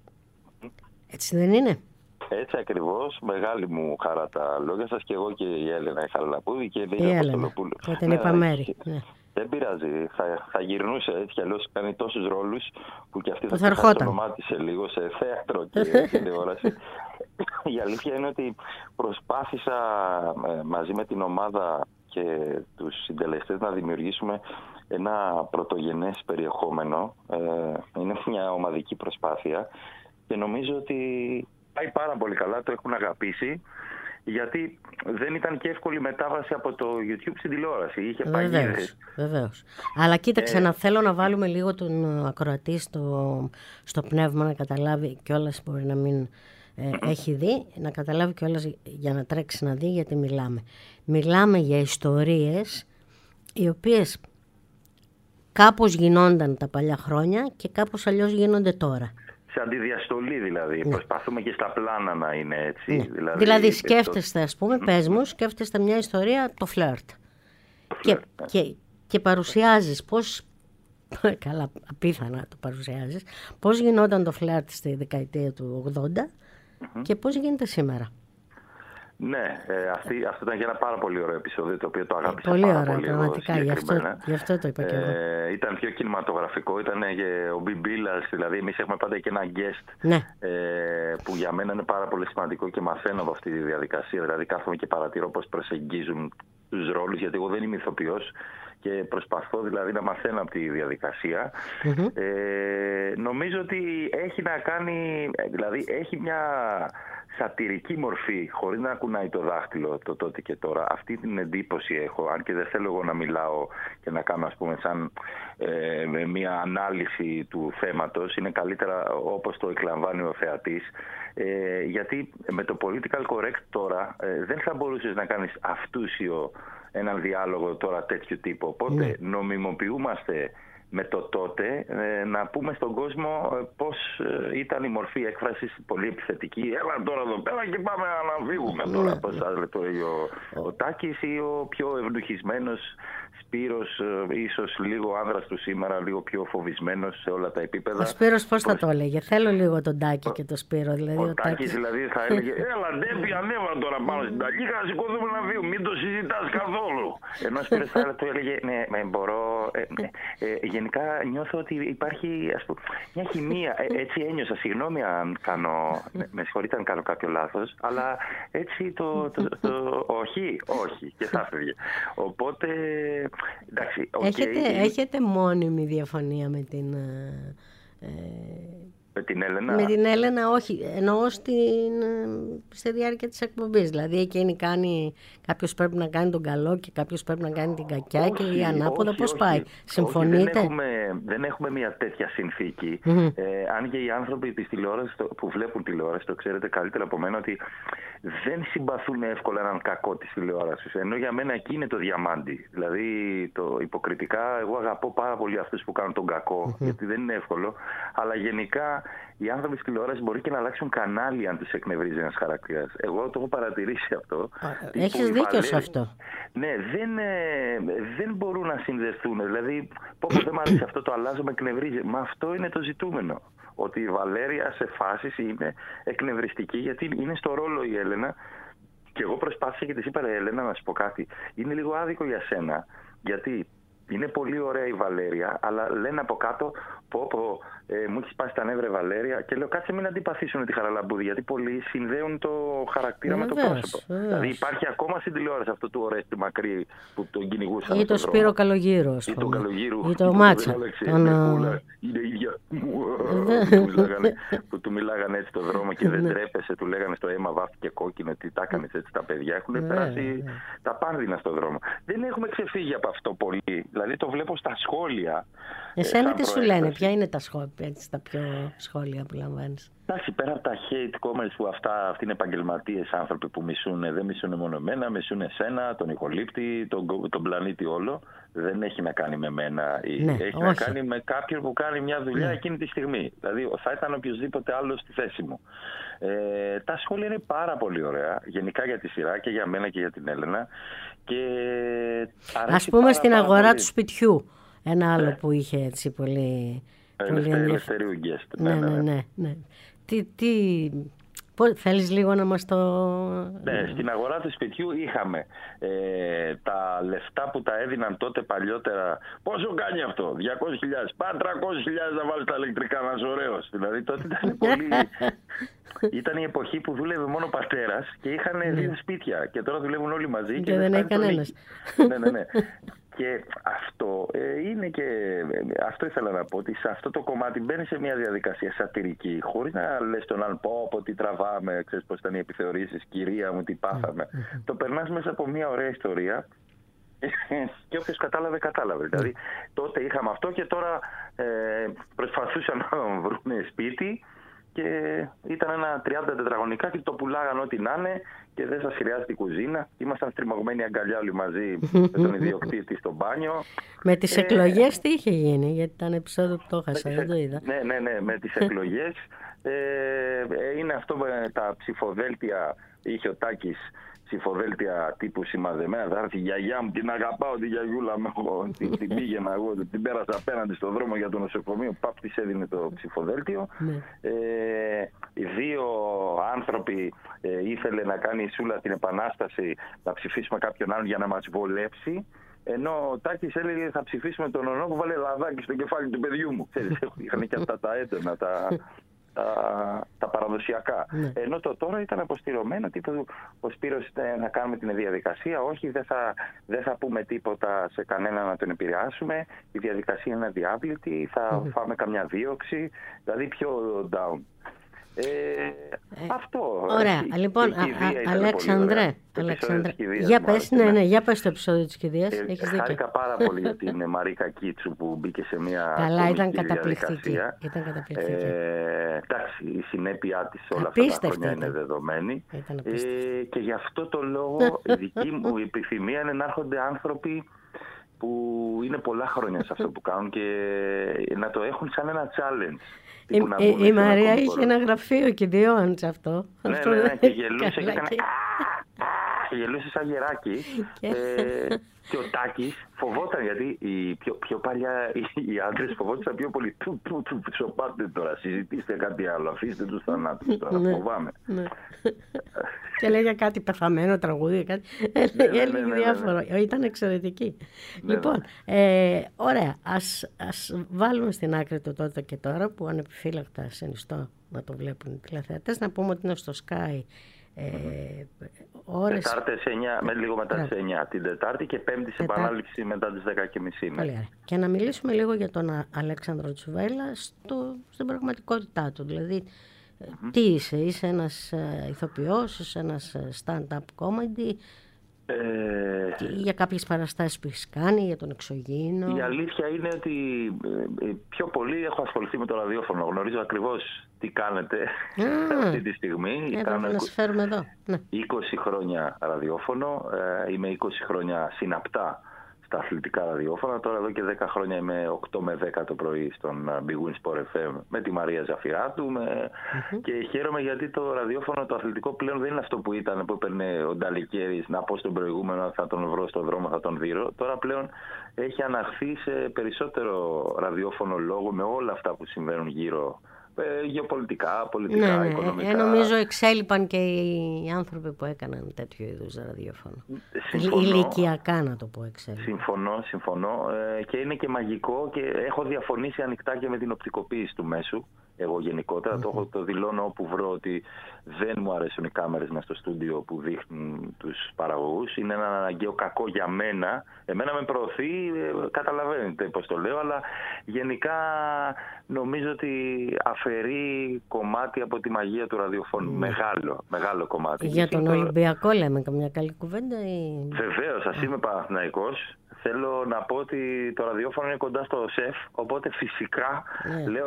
Έτσι δεν είναι? Έτσι ακριβώς, μεγάλη μου χαρά τα λόγια σας και εγώ και η Έλενα η Χαραλαμπούδη και η Η Ελένη Έλενα, Αποστολοπούλου. που την Ναι, είπα ναι, μέρη. Ναι. Δεν πειράζει, θα, θα γυρνούσε έτσι κι αλλιώς, κάνει τόσους ρόλους που κι αυτή Που θα θα ερχόταν. ονομάτισε λίγο σε θέατρο και τηλεόραση. Η αλήθεια είναι ότι προσπάθησα ε, μαζί με την ομάδα και τους συντελεστές να δημιουργήσουμε ένα πρωτογενές περιεχόμενο. Ε, είναι μια ομαδική προσπάθεια και νομίζω ότι πάει πάρα πολύ καλά, το έχουν αγαπήσει. Γιατί δεν ήταν και εύκολη μετάβαση από το YouTube στην τηλεόραση. Είχε Βεβαίως, παγίδες. βεβαίως. Αλλά κοίταξε, Ε, να θέλω να βάλουμε λίγο τον ακροατή στο, στο πνεύμα, να καταλάβει κιόλας, μπορεί να μην ε, έχει δει, να καταλάβει κιόλας για να τρέξει να δει γιατί μιλάμε. Μιλάμε για ιστορίες οι οποίες κάπως γινόνταν τα παλιά χρόνια και κάπως αλλιώς γίνονται τώρα. Σε αντιδιαστολή δηλαδή. Ναι. Προσπαθούμε και στα πλάνα να είναι έτσι. Ναι. Δηλαδή, Δηλαδή το- σκέφτεστε, ας πούμε, πες μου, σκέφτεστε μια ιστορία, το φλερτ. Και, φλερτ, ναι. και, και παρουσιάζεις πώς, καλά απίθανα το παρουσιάζεις, πώς γινόταν το φλερτ στη δεκαετία του ογδόντα και πώς γίνεται σήμερα. Ναι, ε, αυτή, αυτό ήταν και ένα πάρα πολύ ωραίο επεισόδιο το οποίο το αγάπησα Πολύ πάρα ωραίο, πολύ εγώ πραγματικά, γι' αυτό, συγκεκριμένα. γι' αυτό το είπα και εγώ. Ε, ήταν πιο κινηματογραφικό, ήταν και ο Μπι Μπίλας, δηλαδή εμείς έχουμε πάντα και ένα guest Ναι. ε, που για μένα είναι πάρα πολύ σημαντικό και μαθαίνω από αυτή τη διαδικασία, δηλαδή κάθομαι και παρατηρώ πώς προσεγγίζουν τους ρόλους, γιατί εγώ δεν είμαι ηθοποιός και προσπαθώ δηλαδή να μαθαίνω από τη διαδικασία. Mm-hmm. Ε, νομίζω ότι έχει να κάνει, δηλαδή έχει μια σατυρική μορφή, χωρίς να κουνάει το δάχτυλο το τότε και τώρα. Αυτή την εντύπωση έχω, αν και δεν θέλω εγώ να μιλάω και να κάνω, ας πούμε, σαν ε, μια ανάλυση του θέματος. Είναι καλύτερα όπως το εκλαμβάνει ο θεατής. Ε, γιατί με το political correct τώρα ε, δεν θα μπορούσες να κάνεις αυτούσιο έναν διάλογο τώρα τέτοιου τύπου. Οπότε Ναι. νομιμοποιούμαστε με το τότε ε, να πούμε στον κόσμο ε, πώς ε, ήταν η μορφή έκφρασης πολύ επιθετική. Έλα τώρα εδώ πέρα και πάμε να φύγουμε τώρα. Ναι. Πώς σας λέει το ο, ο Τάκης ή ο πιο ευνουχισμένος Σπύρος, ε, ίσως λίγο άνδρας του σήμερα, λίγο πιο φοβισμένος σε όλα τα επίπεδα. Ο Σπύρος πώς θα το έλεγε? Θέλω λίγο τον Τάκη και τον Σπύρο. Δηλαδή, Ο ο Τάκης Τάκης... δηλαδή θα έλεγε έλα Ντέπη, ανέβα τώρα πάνω στην Τάκη, θα σηκωθούμε να φύγουμε, μην το συζητάς καθόλου. Ενώ ο Σπύρος θα το έλεγε ναι, με μπορώ, ε, ε, ε, γενικά νιώθω ότι υπάρχει, ας πούμε, μια χημεία. Ε, έτσι ένιωσα. Συγγνώμη αν κάνω. Με συγχωρείτε αν κάνω κάποιο λάθος, αλλά έτσι το. το, το, το όχι, όχι. Και θα φύγει. Οπότε. Εντάξει, okay, έχετε, έχετε μόνιμη διαφωνία με την. Ε, Με την Έλενα. Με την Έλενα, όχι. Εννοώ στην, στη διάρκεια της εκπομπής. Δηλαδή, εκείνη κάνει. Κάποιος πρέπει να κάνει τον καλό και κάποιος πρέπει να κάνει την κακιά, όχι, και η ανάποδα πώς πάει. Συμφωνείτε? Όχι, δεν, έχουμε, δεν έχουμε μια τέτοια συνθήκη. Mm-hmm. Ε, αν και οι άνθρωποι της τηλεόρασης που βλέπουν τηλεόραση, το ξέρετε καλύτερα από μένα, ότι δεν συμπαθούν εύκολα έναν κακό της τηλεόρασης. Ενώ για μένα εκεί είναι το διαμάντι. Δηλαδή, το υποκριτικά, εγώ αγαπώ πάρα πολύ αυτούς που κάνουν τον κακό, mm-hmm. γιατί δεν είναι εύκολο. Αλλά γενικά οι άνθρωποι της τηλεόρασης μπορεί και να αλλάξουν κανάλι αν τους εκνευρίζει ένας χαρακτήρας. Εγώ το έχω παρατηρήσει αυτό. Έχεις δίκιο Βαλέρη, σε αυτό. Ναι, δεν, ε, δεν μπορούν να συνδεθούν. Δηλαδή, πω πω δεν μου αρέσει αυτό, το αλλάζω, με εκνευρίζει. Μα αυτό είναι το ζητούμενο. Ότι η Βαλέρια σε φάσεις είναι εκνευριστική, γιατί είναι στο ρόλο η Έλενα. Και εγώ προσπάθησα και της είπα, Έλενα, να σου πω κάτι. Είναι λίγο άδικο για σένα, γιατί είναι πολύ ωραία η Βαλέρια, αλλά λένε από κάτω, πω, πω ε, μου έχει σπάσει τα νεύρα η Βαλέρια, και λέω κάτσε μην αντιπαθήσουν τη Χαραλαμπούδη, γιατί πολλοί συνδέουν το χαρακτήρα με το πρόσωπο. Βεβαίως. Δηλαδή υπάρχει ακόμα στην τηλεόραση αυτό του Ορέστη Μακρύ που τον κυνηγούσαν. Ή το Σπύρο Καλογύρου, ή το Καλογύρου. Ή το Μάτσα. Είναι ίδια. Που του μιλάγανε έτσι το δρόμο και δεν τρέπεσε, του λέγανε στο αίμα βάφηκε κόκκινο, τι τα έκανε έτσι τα παιδιά. Έχουν περάσει τα πάνδυνα στο δρόμο. Δεν έχουμε ξεφύγει από αυτό πολύ. Δηλαδή το βλέπω στα σχόλια. Εσένα τι σου λένε, ποια είναι τα σχόλια, έτσι, τα πιο σχόλια που λαμβάνεις? Εντάξει, πέρα από τα hate comments που αυτά, αυτοί είναι επαγγελματίες άνθρωποι που μισούν, δεν μισούν μόνο εμένα, μισούν εσένα, τον ηχολήπτη, τον, τον πλανήτη όλο. Δεν έχει να κάνει με μένα, ναι, έχει όχι. να κάνει με κάποιον που κάνει μια δουλειά, ναι, εκείνη τη στιγμή. Δηλαδή θα ήταν οποιοδήποτε άλλο στη θέση μου. Ε, τα σχόλια είναι πάρα πολύ ωραία, γενικά για τη σειρά και για μένα και για την Έλενα. Και ας πούμε πάρα, στην πάρα αγορά πολύ του σπιτιού, ένα άλλο, ναι, που είχε έτσι πολύ... Ελευθερίου γκέστ. Ναι, ναι, ναι, ναι, ναι. Τι, τι... Πώς, θέλεις λίγο να μας το... Ναι, στην αγορά του σπιτιού είχαμε ε, τα λεφτά που τα έδιναν τότε παλιότερα. Πόσο κάνει αυτό? διακόσιες χιλιάδες. Πάνε τριακόσιες χιλιάδες να βάλεις τα ηλεκτρικά, να είσαι ωραίος. Δηλαδή τότε ήταν πολύ... Ήταν η εποχή που δούλευε μόνο ο πατέρας και είχαν δύο σπίτια. Και τώρα δουλεύουν όλοι μαζί. Και, και δεν έχει κανένας. Ναι, ναι, ναι. Και αυτό ε, είναι και ε, αυτό ήθελα να πω, ότι σε αυτό το κομμάτι μπαίνει σε μια διαδικασία σατυρική, χωρίς να λες τον άλλον πω, πω τι τραβάμε, ξέρεις πώς ήταν οι επιθεωρήσεις, κυρία μου τι πάθαμε. Το περνάς μέσα από μια ωραία ιστορία και όποιος κατάλαβε, κατάλαβε. Δηλαδή τότε είχαμε αυτό και τώρα ε, προσπαθούσαν να βρουν σπίτι και ήταν ένα τριάντα τετραγωνικά και το πουλάγαν ό,τι να είναι και δεν σας χρειάζεται η κουζίνα. Ήμασταν στριμωγμένοι αγκαλιά όλοι μαζί με τον ιδιοκτήτη στο μπάνιο. Με τις ε... εκλογές τι είχε γίνει? Γιατί ήταν επεισόδιο που το έχασα, δεν το είδα. Ναι, ναι, ναι, με τις εκλογές. ε, είναι αυτό με τα ψηφοδέλτια, είχε ο Τάκης ψηφοδέλτια τύπου σημαδεμένα. Θα έρθει η γιαγιά μου, την αγαπάω τη γιαγιούλα μου. την, την πήγαινα εγώ, την πέρασα απέναντι στον δρόμο για το νοσοκομείο. Παπ, της έδινε το ψηφοδέλτιο. ε, οι δύο άνθρωποι ε, ήθελε να κάνει η Σούλα την επανάσταση, να ψηφίσουμε κάποιον άλλον για να μας βολέψει. Ενώ ο Τάκης έλεγε θα ψηφίσουμε τον ονό που βάλε λαδάκι στο κεφάλι του παιδιού μου. Ξέρεις, είχαν και αυτά τα έντονα, τα... Τα, τα παραδοσιακά. Ναι. Ενώ το τώρα ήταν αποστηρωμένο, τύπου ο Σπύρος να κάνουμε την διαδικασία. Όχι, δεν θα, δεν θα πούμε τίποτα σε κανένα να τον επηρεάσουμε. Η διαδικασία είναι αδιάβλητη, θα mm-hmm. φάμε καμιά δίωξη. Δηλαδή πιο down. Ε, ε, αυτό. Ωραία. Η, λοιπόν, η κηδεία Αλέξανδρε, Αλέξανδρε. Για πες, ναι, ναι, για πες το επεισόδιο της κηδείας. Ε, Έχεις χάρηκα πάρα πολύ για την Μαρίκα Κίτσου που μπήκε σε μια καλά, ήταν καταπληκτική. Ήταν καταπληκτική. Ε, εντάξει, η συνέπειά της όλα αυτά τα χρόνια είναι δεδομένη. Ε, και γι' αυτό το λόγο η δική μου επιθυμία είναι να έρχονται άνθρωποι που είναι πολλά χρόνια σε αυτό που κάνουν και να το έχουν σαν ένα challenge. Η, η, η Μαρία είχε ένα γραφείο κηδειών σε αυτό. Ναι, ναι, ναι, και γελούσε και έκανε και γελούσε σαν γεράκι. ε, και ο Τάκης φοβόταν, γιατί οι πιο, πιο παλιά οι, οι άντρες φοβόταν πιο πολύ. Του, του, του, σοπάτε τώρα, συζητήστε κάτι άλλο, αφήστε τους θανάτους τώρα, Ναι, φοβάμαι. ναι. Και έλεγε κάτι πεθαμένο τραγούδι, κάτι. Έλεγε διάφορα. Ήταν εξαιρετική. Λοιπόν, ε, ωραία, ας, ας βάλουμε στην άκρη το τότε και τώρα, που ανεπιφύλακτα συνιστώ να το βλέπουν οι τηλεθεατές. Να πούμε ότι είναι στο Sky ε, ώρες... Τετάρτες εννιά, με λίγο μετά τις εννιά την Τετάρτη, και Πέμπτη σε επανάληψη μετά τις δέκα και μισή. Πολύ ωραία. Και να μιλήσουμε λίγο για τον Αλέξανδρο Τσουβέλλα στο, στην πραγματικότητά του. Δηλαδή, mm-hmm. τι είσαι, είσαι ένας ε, ηθοποιός, είσαι ένας stand-up comedy, ε... για κάποιες παραστάσεις που έχεις κάνει, για τον εξωγήινο. Η αλήθεια είναι ότι ε, πιο πολύ έχω ασχοληθεί με το ραδιόφωνο. Γνωρίζω ακριβώς τι κάνετε ah, αυτή τη στιγμή. Έπρεπε να σε φέρουμε εδώ. Ναι. είκοσι χρόνια ραδιόφωνο, ε, είμαι είκοσι χρόνια συναπτά στα αθλητικά ραδιόφωνα. Τώρα εδώ και δέκα χρόνια είμαι οκτώ με δέκα το πρωί στον Big Win Sport εφ εμ με τη Μαρία Ζαφυράτου. Με... Mm-hmm. Και χαίρομαι γιατί το ραδιόφωνο, το αθλητικό πλέον δεν είναι αυτό που ήταν, που έπαιρνε ο Νταλικέρης να πω στον προηγούμενο, θα τον βρω στον δρόμο, θα τον δείρω. Τώρα πλέον έχει αναχθεί σε περισσότερο ραδιόφωνο λόγο, με όλα αυτά που συμβαίνουν γύρω. Ε, γεωπολιτικά, πολιτικά, ναι, οικονομικά. Ε, νομίζω εξέλιπαν και οι άνθρωποι που έκαναν τέτοιο είδους ραδιόφωνο. Ηλικιακά, να το πω, εξέλιπαν. Συμφωνώ, συμφωνώ. Ε, και είναι και μαγικό, και έχω διαφωνήσει ανοιχτά και με την οπτικοποίηση του μέσου. Εγώ γενικότερα mm-hmm. το, το δηλώνω όπου βρω, ότι δεν μου αρέσουν οι κάμερες μες στο στούντιο που δείχνουν τους παραγωγούς. Είναι ένα αναγκαίο κακό για μένα. Εμένα με προωθεί, καταλαβαίνετε πώς το λέω, αλλά γενικά νομίζω ότι αφαιρεί κομμάτι από τη μαγεία του ραδιοφώνου. Mm. Μεγάλο, μεγάλο κομμάτι. Για τον Ολυμπιακό λέμε καμιά καλή κουβέντα ή... Βεβαίως, ας είμαι Παναθηναϊκός. Θέλω να πω ότι το ραδιόφωνο είναι κοντά στο ΣΕΦ, οπότε φυσικά yeah. λέω...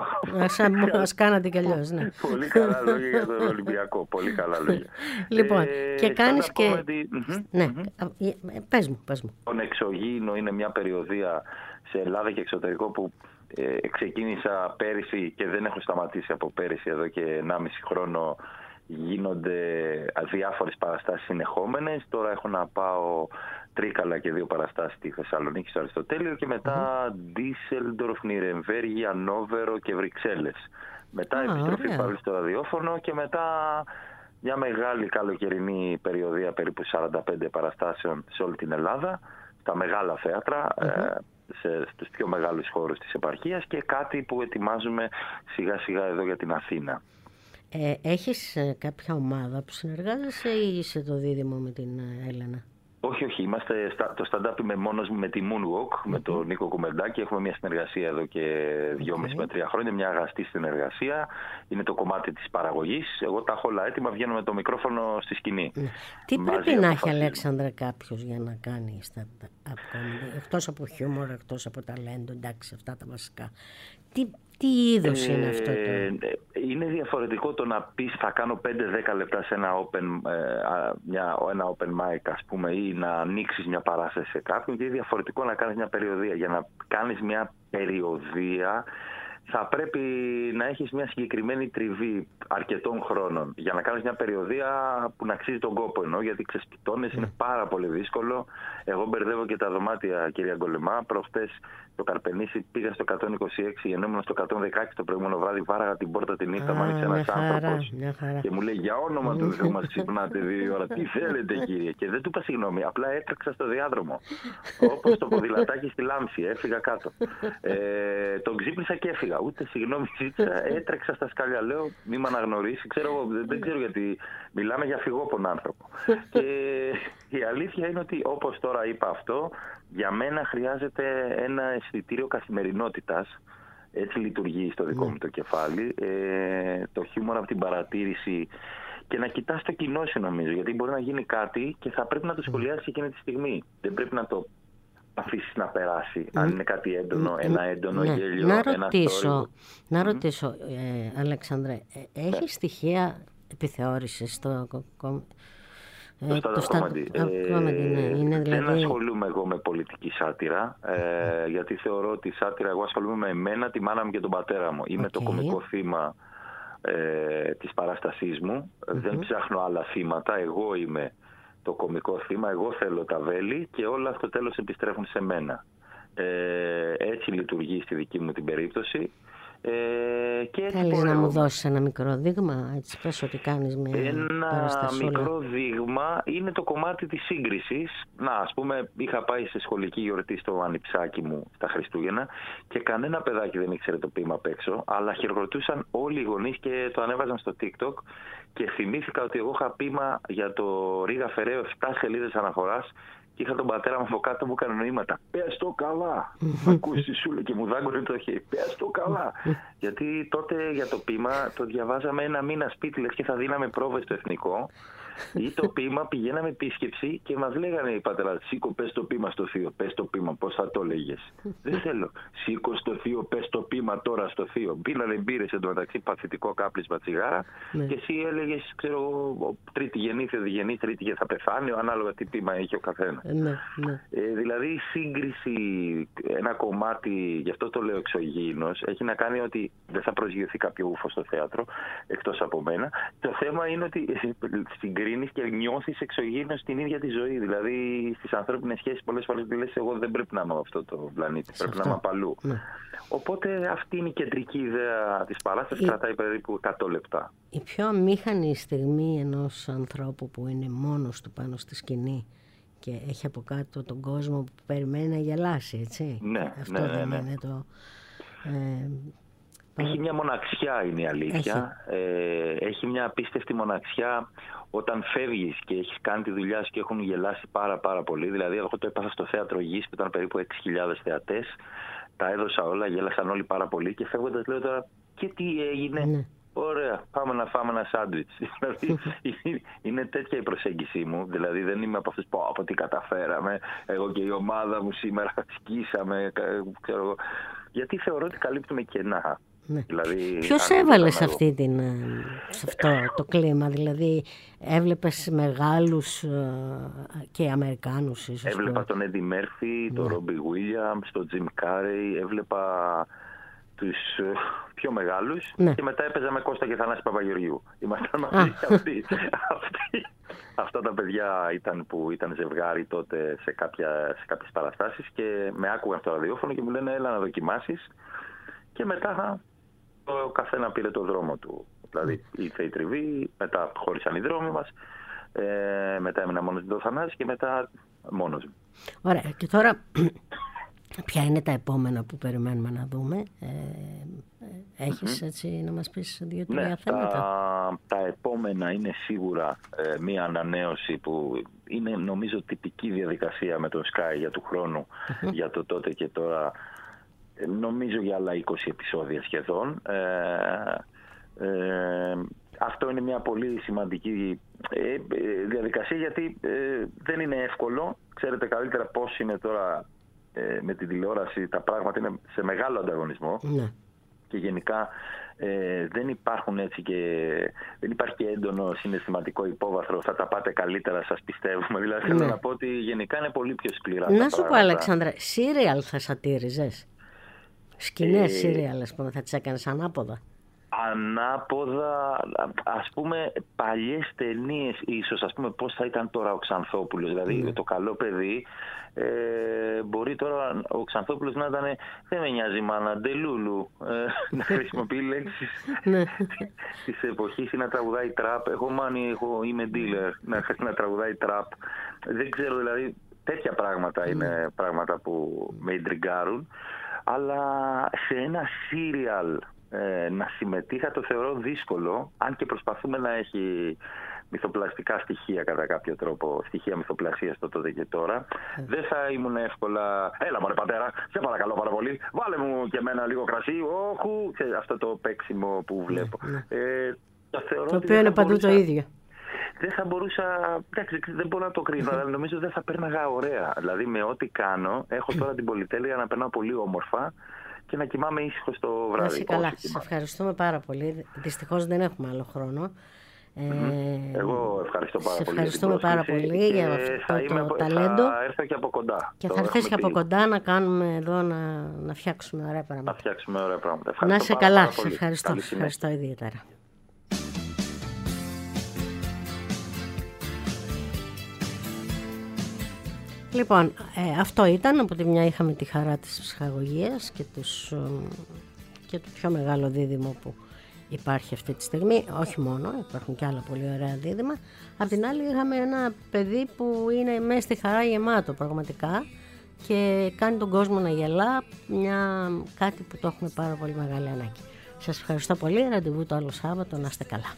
Ας κάνατε κι αλλιώς, ναι. Πολύ καλά λόγια για τον Ολυμπιακό, πολύ καλά λόγια. Λοιπόν, ε, και κάνεις και... Ότι... Ναι, mm-hmm. πες μου, πες μου. Τον εξωγήινο είναι μια περιοδεία σε Ελλάδα και εξωτερικό που ε, ξεκίνησα πέρυσι και δεν έχω σταματήσει από πέρυσι, εδώ και ενάμιση χρόνο. Γίνονται διάφορες παραστάσεις συνεχόμενες. Τώρα έχω να πάω Τρίκαλα και δύο παραστάσεις στη Θεσσαλονίκη, στο Αριστοτέλειο, και μετά Ντίσελντορφ, Νιρεμβέργη, Ανόβερο και Βρυξέλλες. Μετά ah, επιστροφή ωραία. Πάλι στο ραδιόφωνο, και μετά μια μεγάλη καλοκαιρινή περιοδία περίπου σαράντα πέντε παραστάσεων σε όλη την Ελλάδα, στα μεγάλα θέατρα, mm-hmm. ε, σε, στους πιο μεγάλους χώρους της επαρχίας, και κάτι που ετοιμάζουμε σιγά σιγά εδώ για την Αθήνα. Ε, έχεις ε, κάποια ομάδα που συνεργάζεσαι ή είσαι το δίδυμο με την ε, Έλενα? Όχι, όχι. Είμαστε στα, το stand-up είμαι μόνος με τη Moonwalk, mm-hmm. με τον Νίκο Κουμεντάκη. Έχουμε μια συνεργασία εδώ και δυόμιση okay. με τρία χρόνια, μια αγαστή συνεργασία. Είναι το κομμάτι της παραγωγής. Εγώ τα έχω όλα έτοιμα, βγαίνω με το μικρόφωνο στη σκηνή. Mm. Τι Μαζί πρέπει να έχει, Αλέξανδρε, κάποιος για να κάνει stand-up comedy? Εκτός από χιούμορ, εκτός από ταλέντο, εντάξει, αυτά τα βασικά. Τι, τι είδος ε, είναι αυτό το... Είναι διαφορετικό το να πεις θα κάνω πέντε δέκα λεπτά σε ένα open, ε, μια, ένα open mic, ας πούμε, ή να ανοίξεις μια παράσταση σε κάποιον, και είναι διαφορετικό να κάνεις μια περιοδία. Για να κάνεις μια περιοδία θα πρέπει να έχεις μια συγκεκριμένη τριβή αρκετών χρόνων για να κάνεις μια περιοδία που να αξίζει τον κόπο, εννοώ, γιατί ξεσπιτώνες mm. είναι πάρα πολύ δύσκολο. Εγώ μπερδεύω και τα δωμάτια, κυρία Γκολεμά. Προχτές το Καρπενήσι πήγα στο εκατόν είκοσι έξι, ενώ ήμουν στο εκατόν δεκαέξι το προηγούμενο βράδυ, βάραγα την πόρτα τη νύχτα, μου άνοιξε ένας άνθρωπος και μου λέει για όνομα του Θεού μας ξυπνάτε δύο ώρα, τι θέλετε κύριε? Και δεν του είπα συγγνώμη, απλά έτρεξα στο διάδρομο, όπως το ποδηλατάκι στη Λάμψη, έφυγα κάτω. Ε, τον ξύπνησα και έφυγα, ούτε συγγνώμη ζήτησα, έτρεξα στα σκάλια, λέω μη με αναγνωρίσει, ξέρω, δεν ξέρω γιατί μιλάμε για φυγόπον άνθρωπο. Και η αλήθεια είναι ότι, όπως τώρα είπα αυτό, για μένα χρειάζεται ένα αισθητήριο καθημερινότητας. Έτσι λειτουργεί στο δικό μου το κεφάλι. Ε, το χιούμορ από την παρατήρηση και να κοιτάς το κοινό σου, νομίζω. Γιατί μπορεί να γίνει κάτι και θα πρέπει να το σχολιάσεις εκείνη τη στιγμή. Δεν πρέπει να το αφήσεις να περάσει. Αν είναι κάτι έντονο, ένα έντονο ναι. γέλιο, να ένα ρωτήσω, να ρωτήσω ε, Αλέξανδρε, ε, έχει ναι. στοιχεία επιθεώρησης στο Το stand-up comedy. Δεν ασχολούμαι εγώ με πολιτική σάτυρα, ε, γιατί θεωρώ ότι η σάτυρα, εγώ ασχολούμαι με εμένα, τη μάνα μου και τον πατέρα μου. Είμαι okay. το κωμικό θύμα ε, της παράστασής μου. Mm-hmm. Δεν ψάχνω άλλα θύματα. Εγώ είμαι το κωμικό θύμα, εγώ θέλω τα βέλη και όλα στο τέλος επιστρέφουν σε μένα. Ε, έτσι λειτουργεί στη δική μου την περίπτωση. Ε, και θέλεις να μου δώσεις ένα μικρό δείγμα, έτσι πες ότι κάνεις μια ένα παραστασούλα. μικρό δείγμα είναι το κομμάτι της σύγκρισης. Να, ας πούμε, είχα πάει σε σχολική γιορτή στο ανιψάκι μου τα Χριστούγεννα και κανένα παιδάκι δεν ήξερε το ποίημα απ' έξω, αλλά χειροκροτούσαν όλοι οι γονείς και το ανέβαζαν στο TikTok και θυμήθηκα ότι εγώ είχα ποίημα για το Ρίγα Φεραίου επτά σελίδες αναφοράς και είχα τον πατέρα μου από κάτω, μου έκανε νοήματα. Πες το καλά! Ακούσει σου και μου δάγκωνε το χέρι. Πες το καλά! Γιατί τότε για το ποίημα το διαβάζαμε ένα μήνα σπίτι, λες και θα δίναμε πρόβες στο εθνικό. Ή το ποίημα πηγαίναμε επίσκεψη και μας λέγανε οι πατεράδες, σήκω πες το ποίημα στο θείο, πες το ποίημα, πώς θα το λέγες. Δεν θέλω. Σήκω στο θείο, πες το ποίημα τώρα στο θείο. Πίνανε μπύρες εντωμεταξύ, παθητικό κάπλισμα τσιγάρα Ναι. και εσύ έλεγες, ξέρω εγώ, τρίτη γεννή, θεοδηγενή, τρίτη και θα πεθάνει, ανάλογα τι ποίημα έχει ο καθένας. Ναι, ναι. Ε, δηλαδή η σύγκριση, ένα κομμάτι, γι' αυτό το λέω εξωγήινος, έχει να κάνει ότι δεν θα προσγειωθεί κάποιο ούφο στο θέατρο, εκτός από μένα. Το θέμα είναι ότι συγκρίνεις και νιώθεις εξωγήινος την ίδια τη ζωή. Δηλαδή στις ανθρώπινες σχέσεις πολλές φορές λες, εγώ δεν πρέπει να είμαι αυτό το πλανήτη, σε πρέπει αυτό. να είμαι απαλού. Ναι. Οπότε αυτή είναι η κεντρική ιδέα της παράστασης, Η... κρατάει περίπου εκατό λεπτά. Η πιο αμήχανη στιγμή ενός ανθρώπου που είναι μόνος του πάνω στη σκηνή και έχει από κάτω τον κόσμο που περιμένει να γελάσει, έτσι. Ναι, αυτό ναι, δεν ναι, ναι. είναι το... Ε, Έχει μια μοναξιά, είναι η αλήθεια. Έχει. Ε, έχει μια απίστευτη μοναξιά όταν φεύγεις και έχεις κάνει τη δουλειά σου και έχουν γελάσει πάρα πάρα πολύ. Δηλαδή εγώ το έπαθα στο θέατρο Γης που ήταν περίπου έξι χιλιάδες θεατές. Τα έδωσα όλα, γέλασαν όλοι πάρα πολύ και φεύγοντας λέω τώρα και τι έγινε. Ναι. Ωραία, πάμε να φάμε ένα σάντουιτς. Δηλαδή, είναι τέτοια η προσέγγιση μου. Δηλαδή δεν είμαι από αυτούς που από τι καταφέραμε. Εγώ και η ομάδα μου σήμερα σκίσαμε. Ξέρω εγώ. Γιατί θεωρώ ότι καλύπτουμε κενά. Ναι. Δηλαδή, ποιος έβαλε σε, αυτή την, σε αυτό το κλίμα, δηλαδή έβλεπες μεγάλους και Αμερικάνους ίσως? Έβλεπα τον Έντι Μέρφυ, τον Ρόμπι Γουίλιαμς, τον Τζιμ Κάρεϊ, έβλεπα τους πιο μεγάλους ναι. και μετά έπαιζα με Κώστα και Θανάση Παπαγεωργιού. Ήμασταν μαζί αυτοί. αυτοί. Αυτά τα παιδιά ήταν που ήταν ζευγάρι τότε σε, κάποια, σε κάποιες παραστάσεις και με άκουγαν στο ραδιόφωνο και μου λένε έλα να δοκιμάσεις και μετά ο καθένα πήρε το δρόμο του. Δηλαδή ήρθε η τριβή, μετά χώρισαν οι δρόμοι μας, ε, μετά έμεινα μόνος με τον Θανάση και μετά μόνος μου. Ωραία, και τώρα ποια είναι τα επόμενα που περιμένουμε να δούμε? Ε, έχεις mm-hmm. έτσι να μας πεις δύο-τρία ναι, θέματα? Τα, τα επόμενα είναι σίγουρα ε, μία ανανέωση που είναι νομίζω τυπική διαδικασία με τον Sky για του χρόνου, mm-hmm. για το τότε και τώρα. Νομίζω για άλλα είκοσι επεισόδια σχεδόν. Ε, ε, αυτό είναι μια πολύ σημαντική ε, διαδικασία γιατί ε, δεν είναι εύκολο. Ξέρετε καλύτερα πώς είναι τώρα ε, με την τηλεόραση, τα πράγματα είναι σε μεγάλο ανταγωνισμό. Ναι. Και γενικά ε, δεν υπάρχουν έτσι και δεν υπάρχει και έντονο συναισθηματικό υπόβαθρο. Θα τα πάτε καλύτερα, σας πιστεύουμε. Δηλαδή θέλω ναι. να πω ότι γενικά είναι πολύ πιο σκληρά. Να σου πω, Αλεξάνδρα, σύριαλ θα σατήριζες? Σκηνές ε, σύριαλ, ας πούμε, θα τις έκανες ανάποδα? Ανάποδα, ας πούμε, παλιές ταινίες ίσως, ας πούμε, πώς θα ήταν τώρα ο Ξανθόπουλος. Δηλαδή mm. το καλό παιδί, ε, μπορεί τώρα ο Ξανθόπουλος να ήταν, δεν με νοιάζει μάνα, ντελούλου, ε, να χρησιμοποιεί λέξεις της εποχής ή να τραγουδάει τραπ. Εγώ μάνι, εγώ είμαι dealer, να, να τραγουδάει τραπ. Δεν ξέρω, δηλαδή τέτοια πράγματα mm. είναι πράγματα που με ιντριγκάρουν. Αλλά σε ένα σύριαλ ε, να συμμετείχα το θεωρώ δύσκολο, αν και προσπαθούμε να έχει μυθοπλαστικά στοιχεία κατά κάποιο τρόπο, στοιχεία μυθοπλασίας το τότε και τώρα. Mm. Δεν θα ήμουν εύκολα, έλα μωρέ πατέρα, σε παρακαλώ πάρα πολύ, βάλε μου και εμένα λίγο κρασί, όχου, αυτό το παίξιμο που βλέπω. Mm. Ε, το θεωρώ το οποίο είναι παντού μπορούσα... το ίδιο. Δεν θα μπορούσα, εντάξει, δεν μπορώ να το κρίνω, αλλά νομίζω δεν θα πέρναγα ωραία. Δηλαδή με ό,τι κάνω, έχω τώρα την πολυτέλεια να περνάω πολύ όμορφα και να κοιμάμαι ήσυχο το βράδυ. Είσαι καλά, σε ευχαριστούμε πάρα πολύ. Δυστυχώς δεν έχουμε άλλο χρόνο. Mm-hmm. Ε, Εγώ ευχαριστώ πάρα σε πολύ. Ευχαριστούμε πάρα πολύ για αυτό το είμαι, ταλέντο. Θα έρθω και από κοντά. Και θα έρθεις και από κοντά να κάνουμε εδώ, να, να φτιάξουμε ωραία πράγματα. Να φτιάξουμε ωραία πράγματα. Ευχαριστώ να είσαι πάρα, καλά, πάρα σε ευχαριστώ. Ευχαριστώ ιδιαίτερα. Λοιπόν, ε, αυτό ήταν. Από τη μια είχαμε τη χαρά της ψυχαγωγίας και, τους, ε, και το πιο μεγάλο δίδυμο που υπάρχει αυτή τη στιγμή. Όχι μόνο, υπάρχουν και άλλα πολύ ωραία δίδυμα. Απ' την άλλη είχαμε ένα παιδί που είναι μέσα στη χαρά γεμάτο πραγματικά και κάνει τον κόσμο να γελά, μια, κάτι που το έχουμε πάρα πολύ μεγάλη ανάγκη. Σας ευχαριστώ πολύ, ραντεβού το άλλο Σάββατο, να είστε καλά.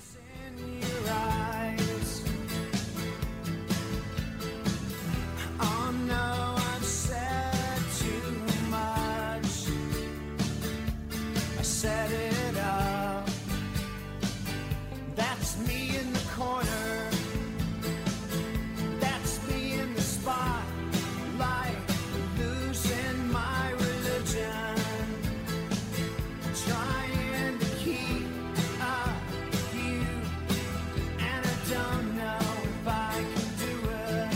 Set it up. That's me in the corner. That's me in the spotlight, losing my religion, trying to keep up with you, and I don't know if I can do it.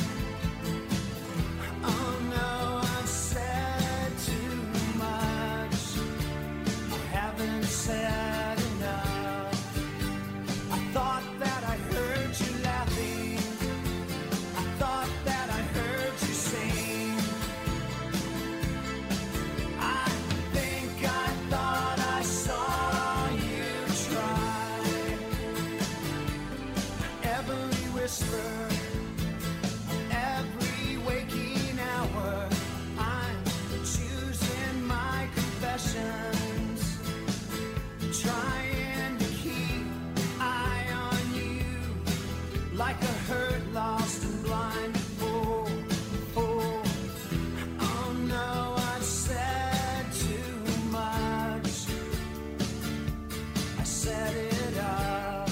Oh no, I've said too much. Haven't said enough. I thought that I heard you laughing. I thought that I heard you sing. I think I thought I saw you try. Every whisper, every waking hour, I'm choosing my confessions, trying to keep eye on you, like a hurt, lost and blind fool. Oh, oh no, I've said too much. I set it up.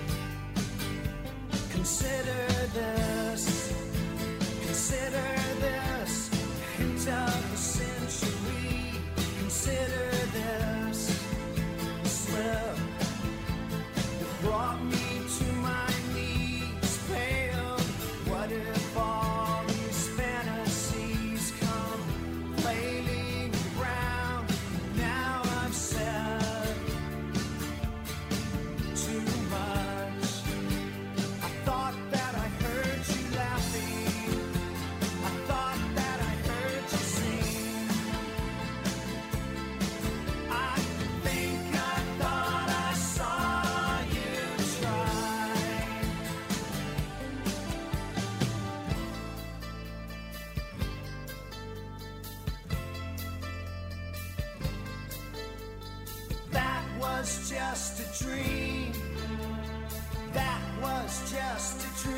Consider this, consider this, hint of the century. Consider this slip that brought me to my knees, pale. What if all these fantasies come flailing around? Now I've said too much. I thought that I heard you laughing. I thought that I heard you sing. I think I thought I saw you try. That was just a dream. That was just a dream.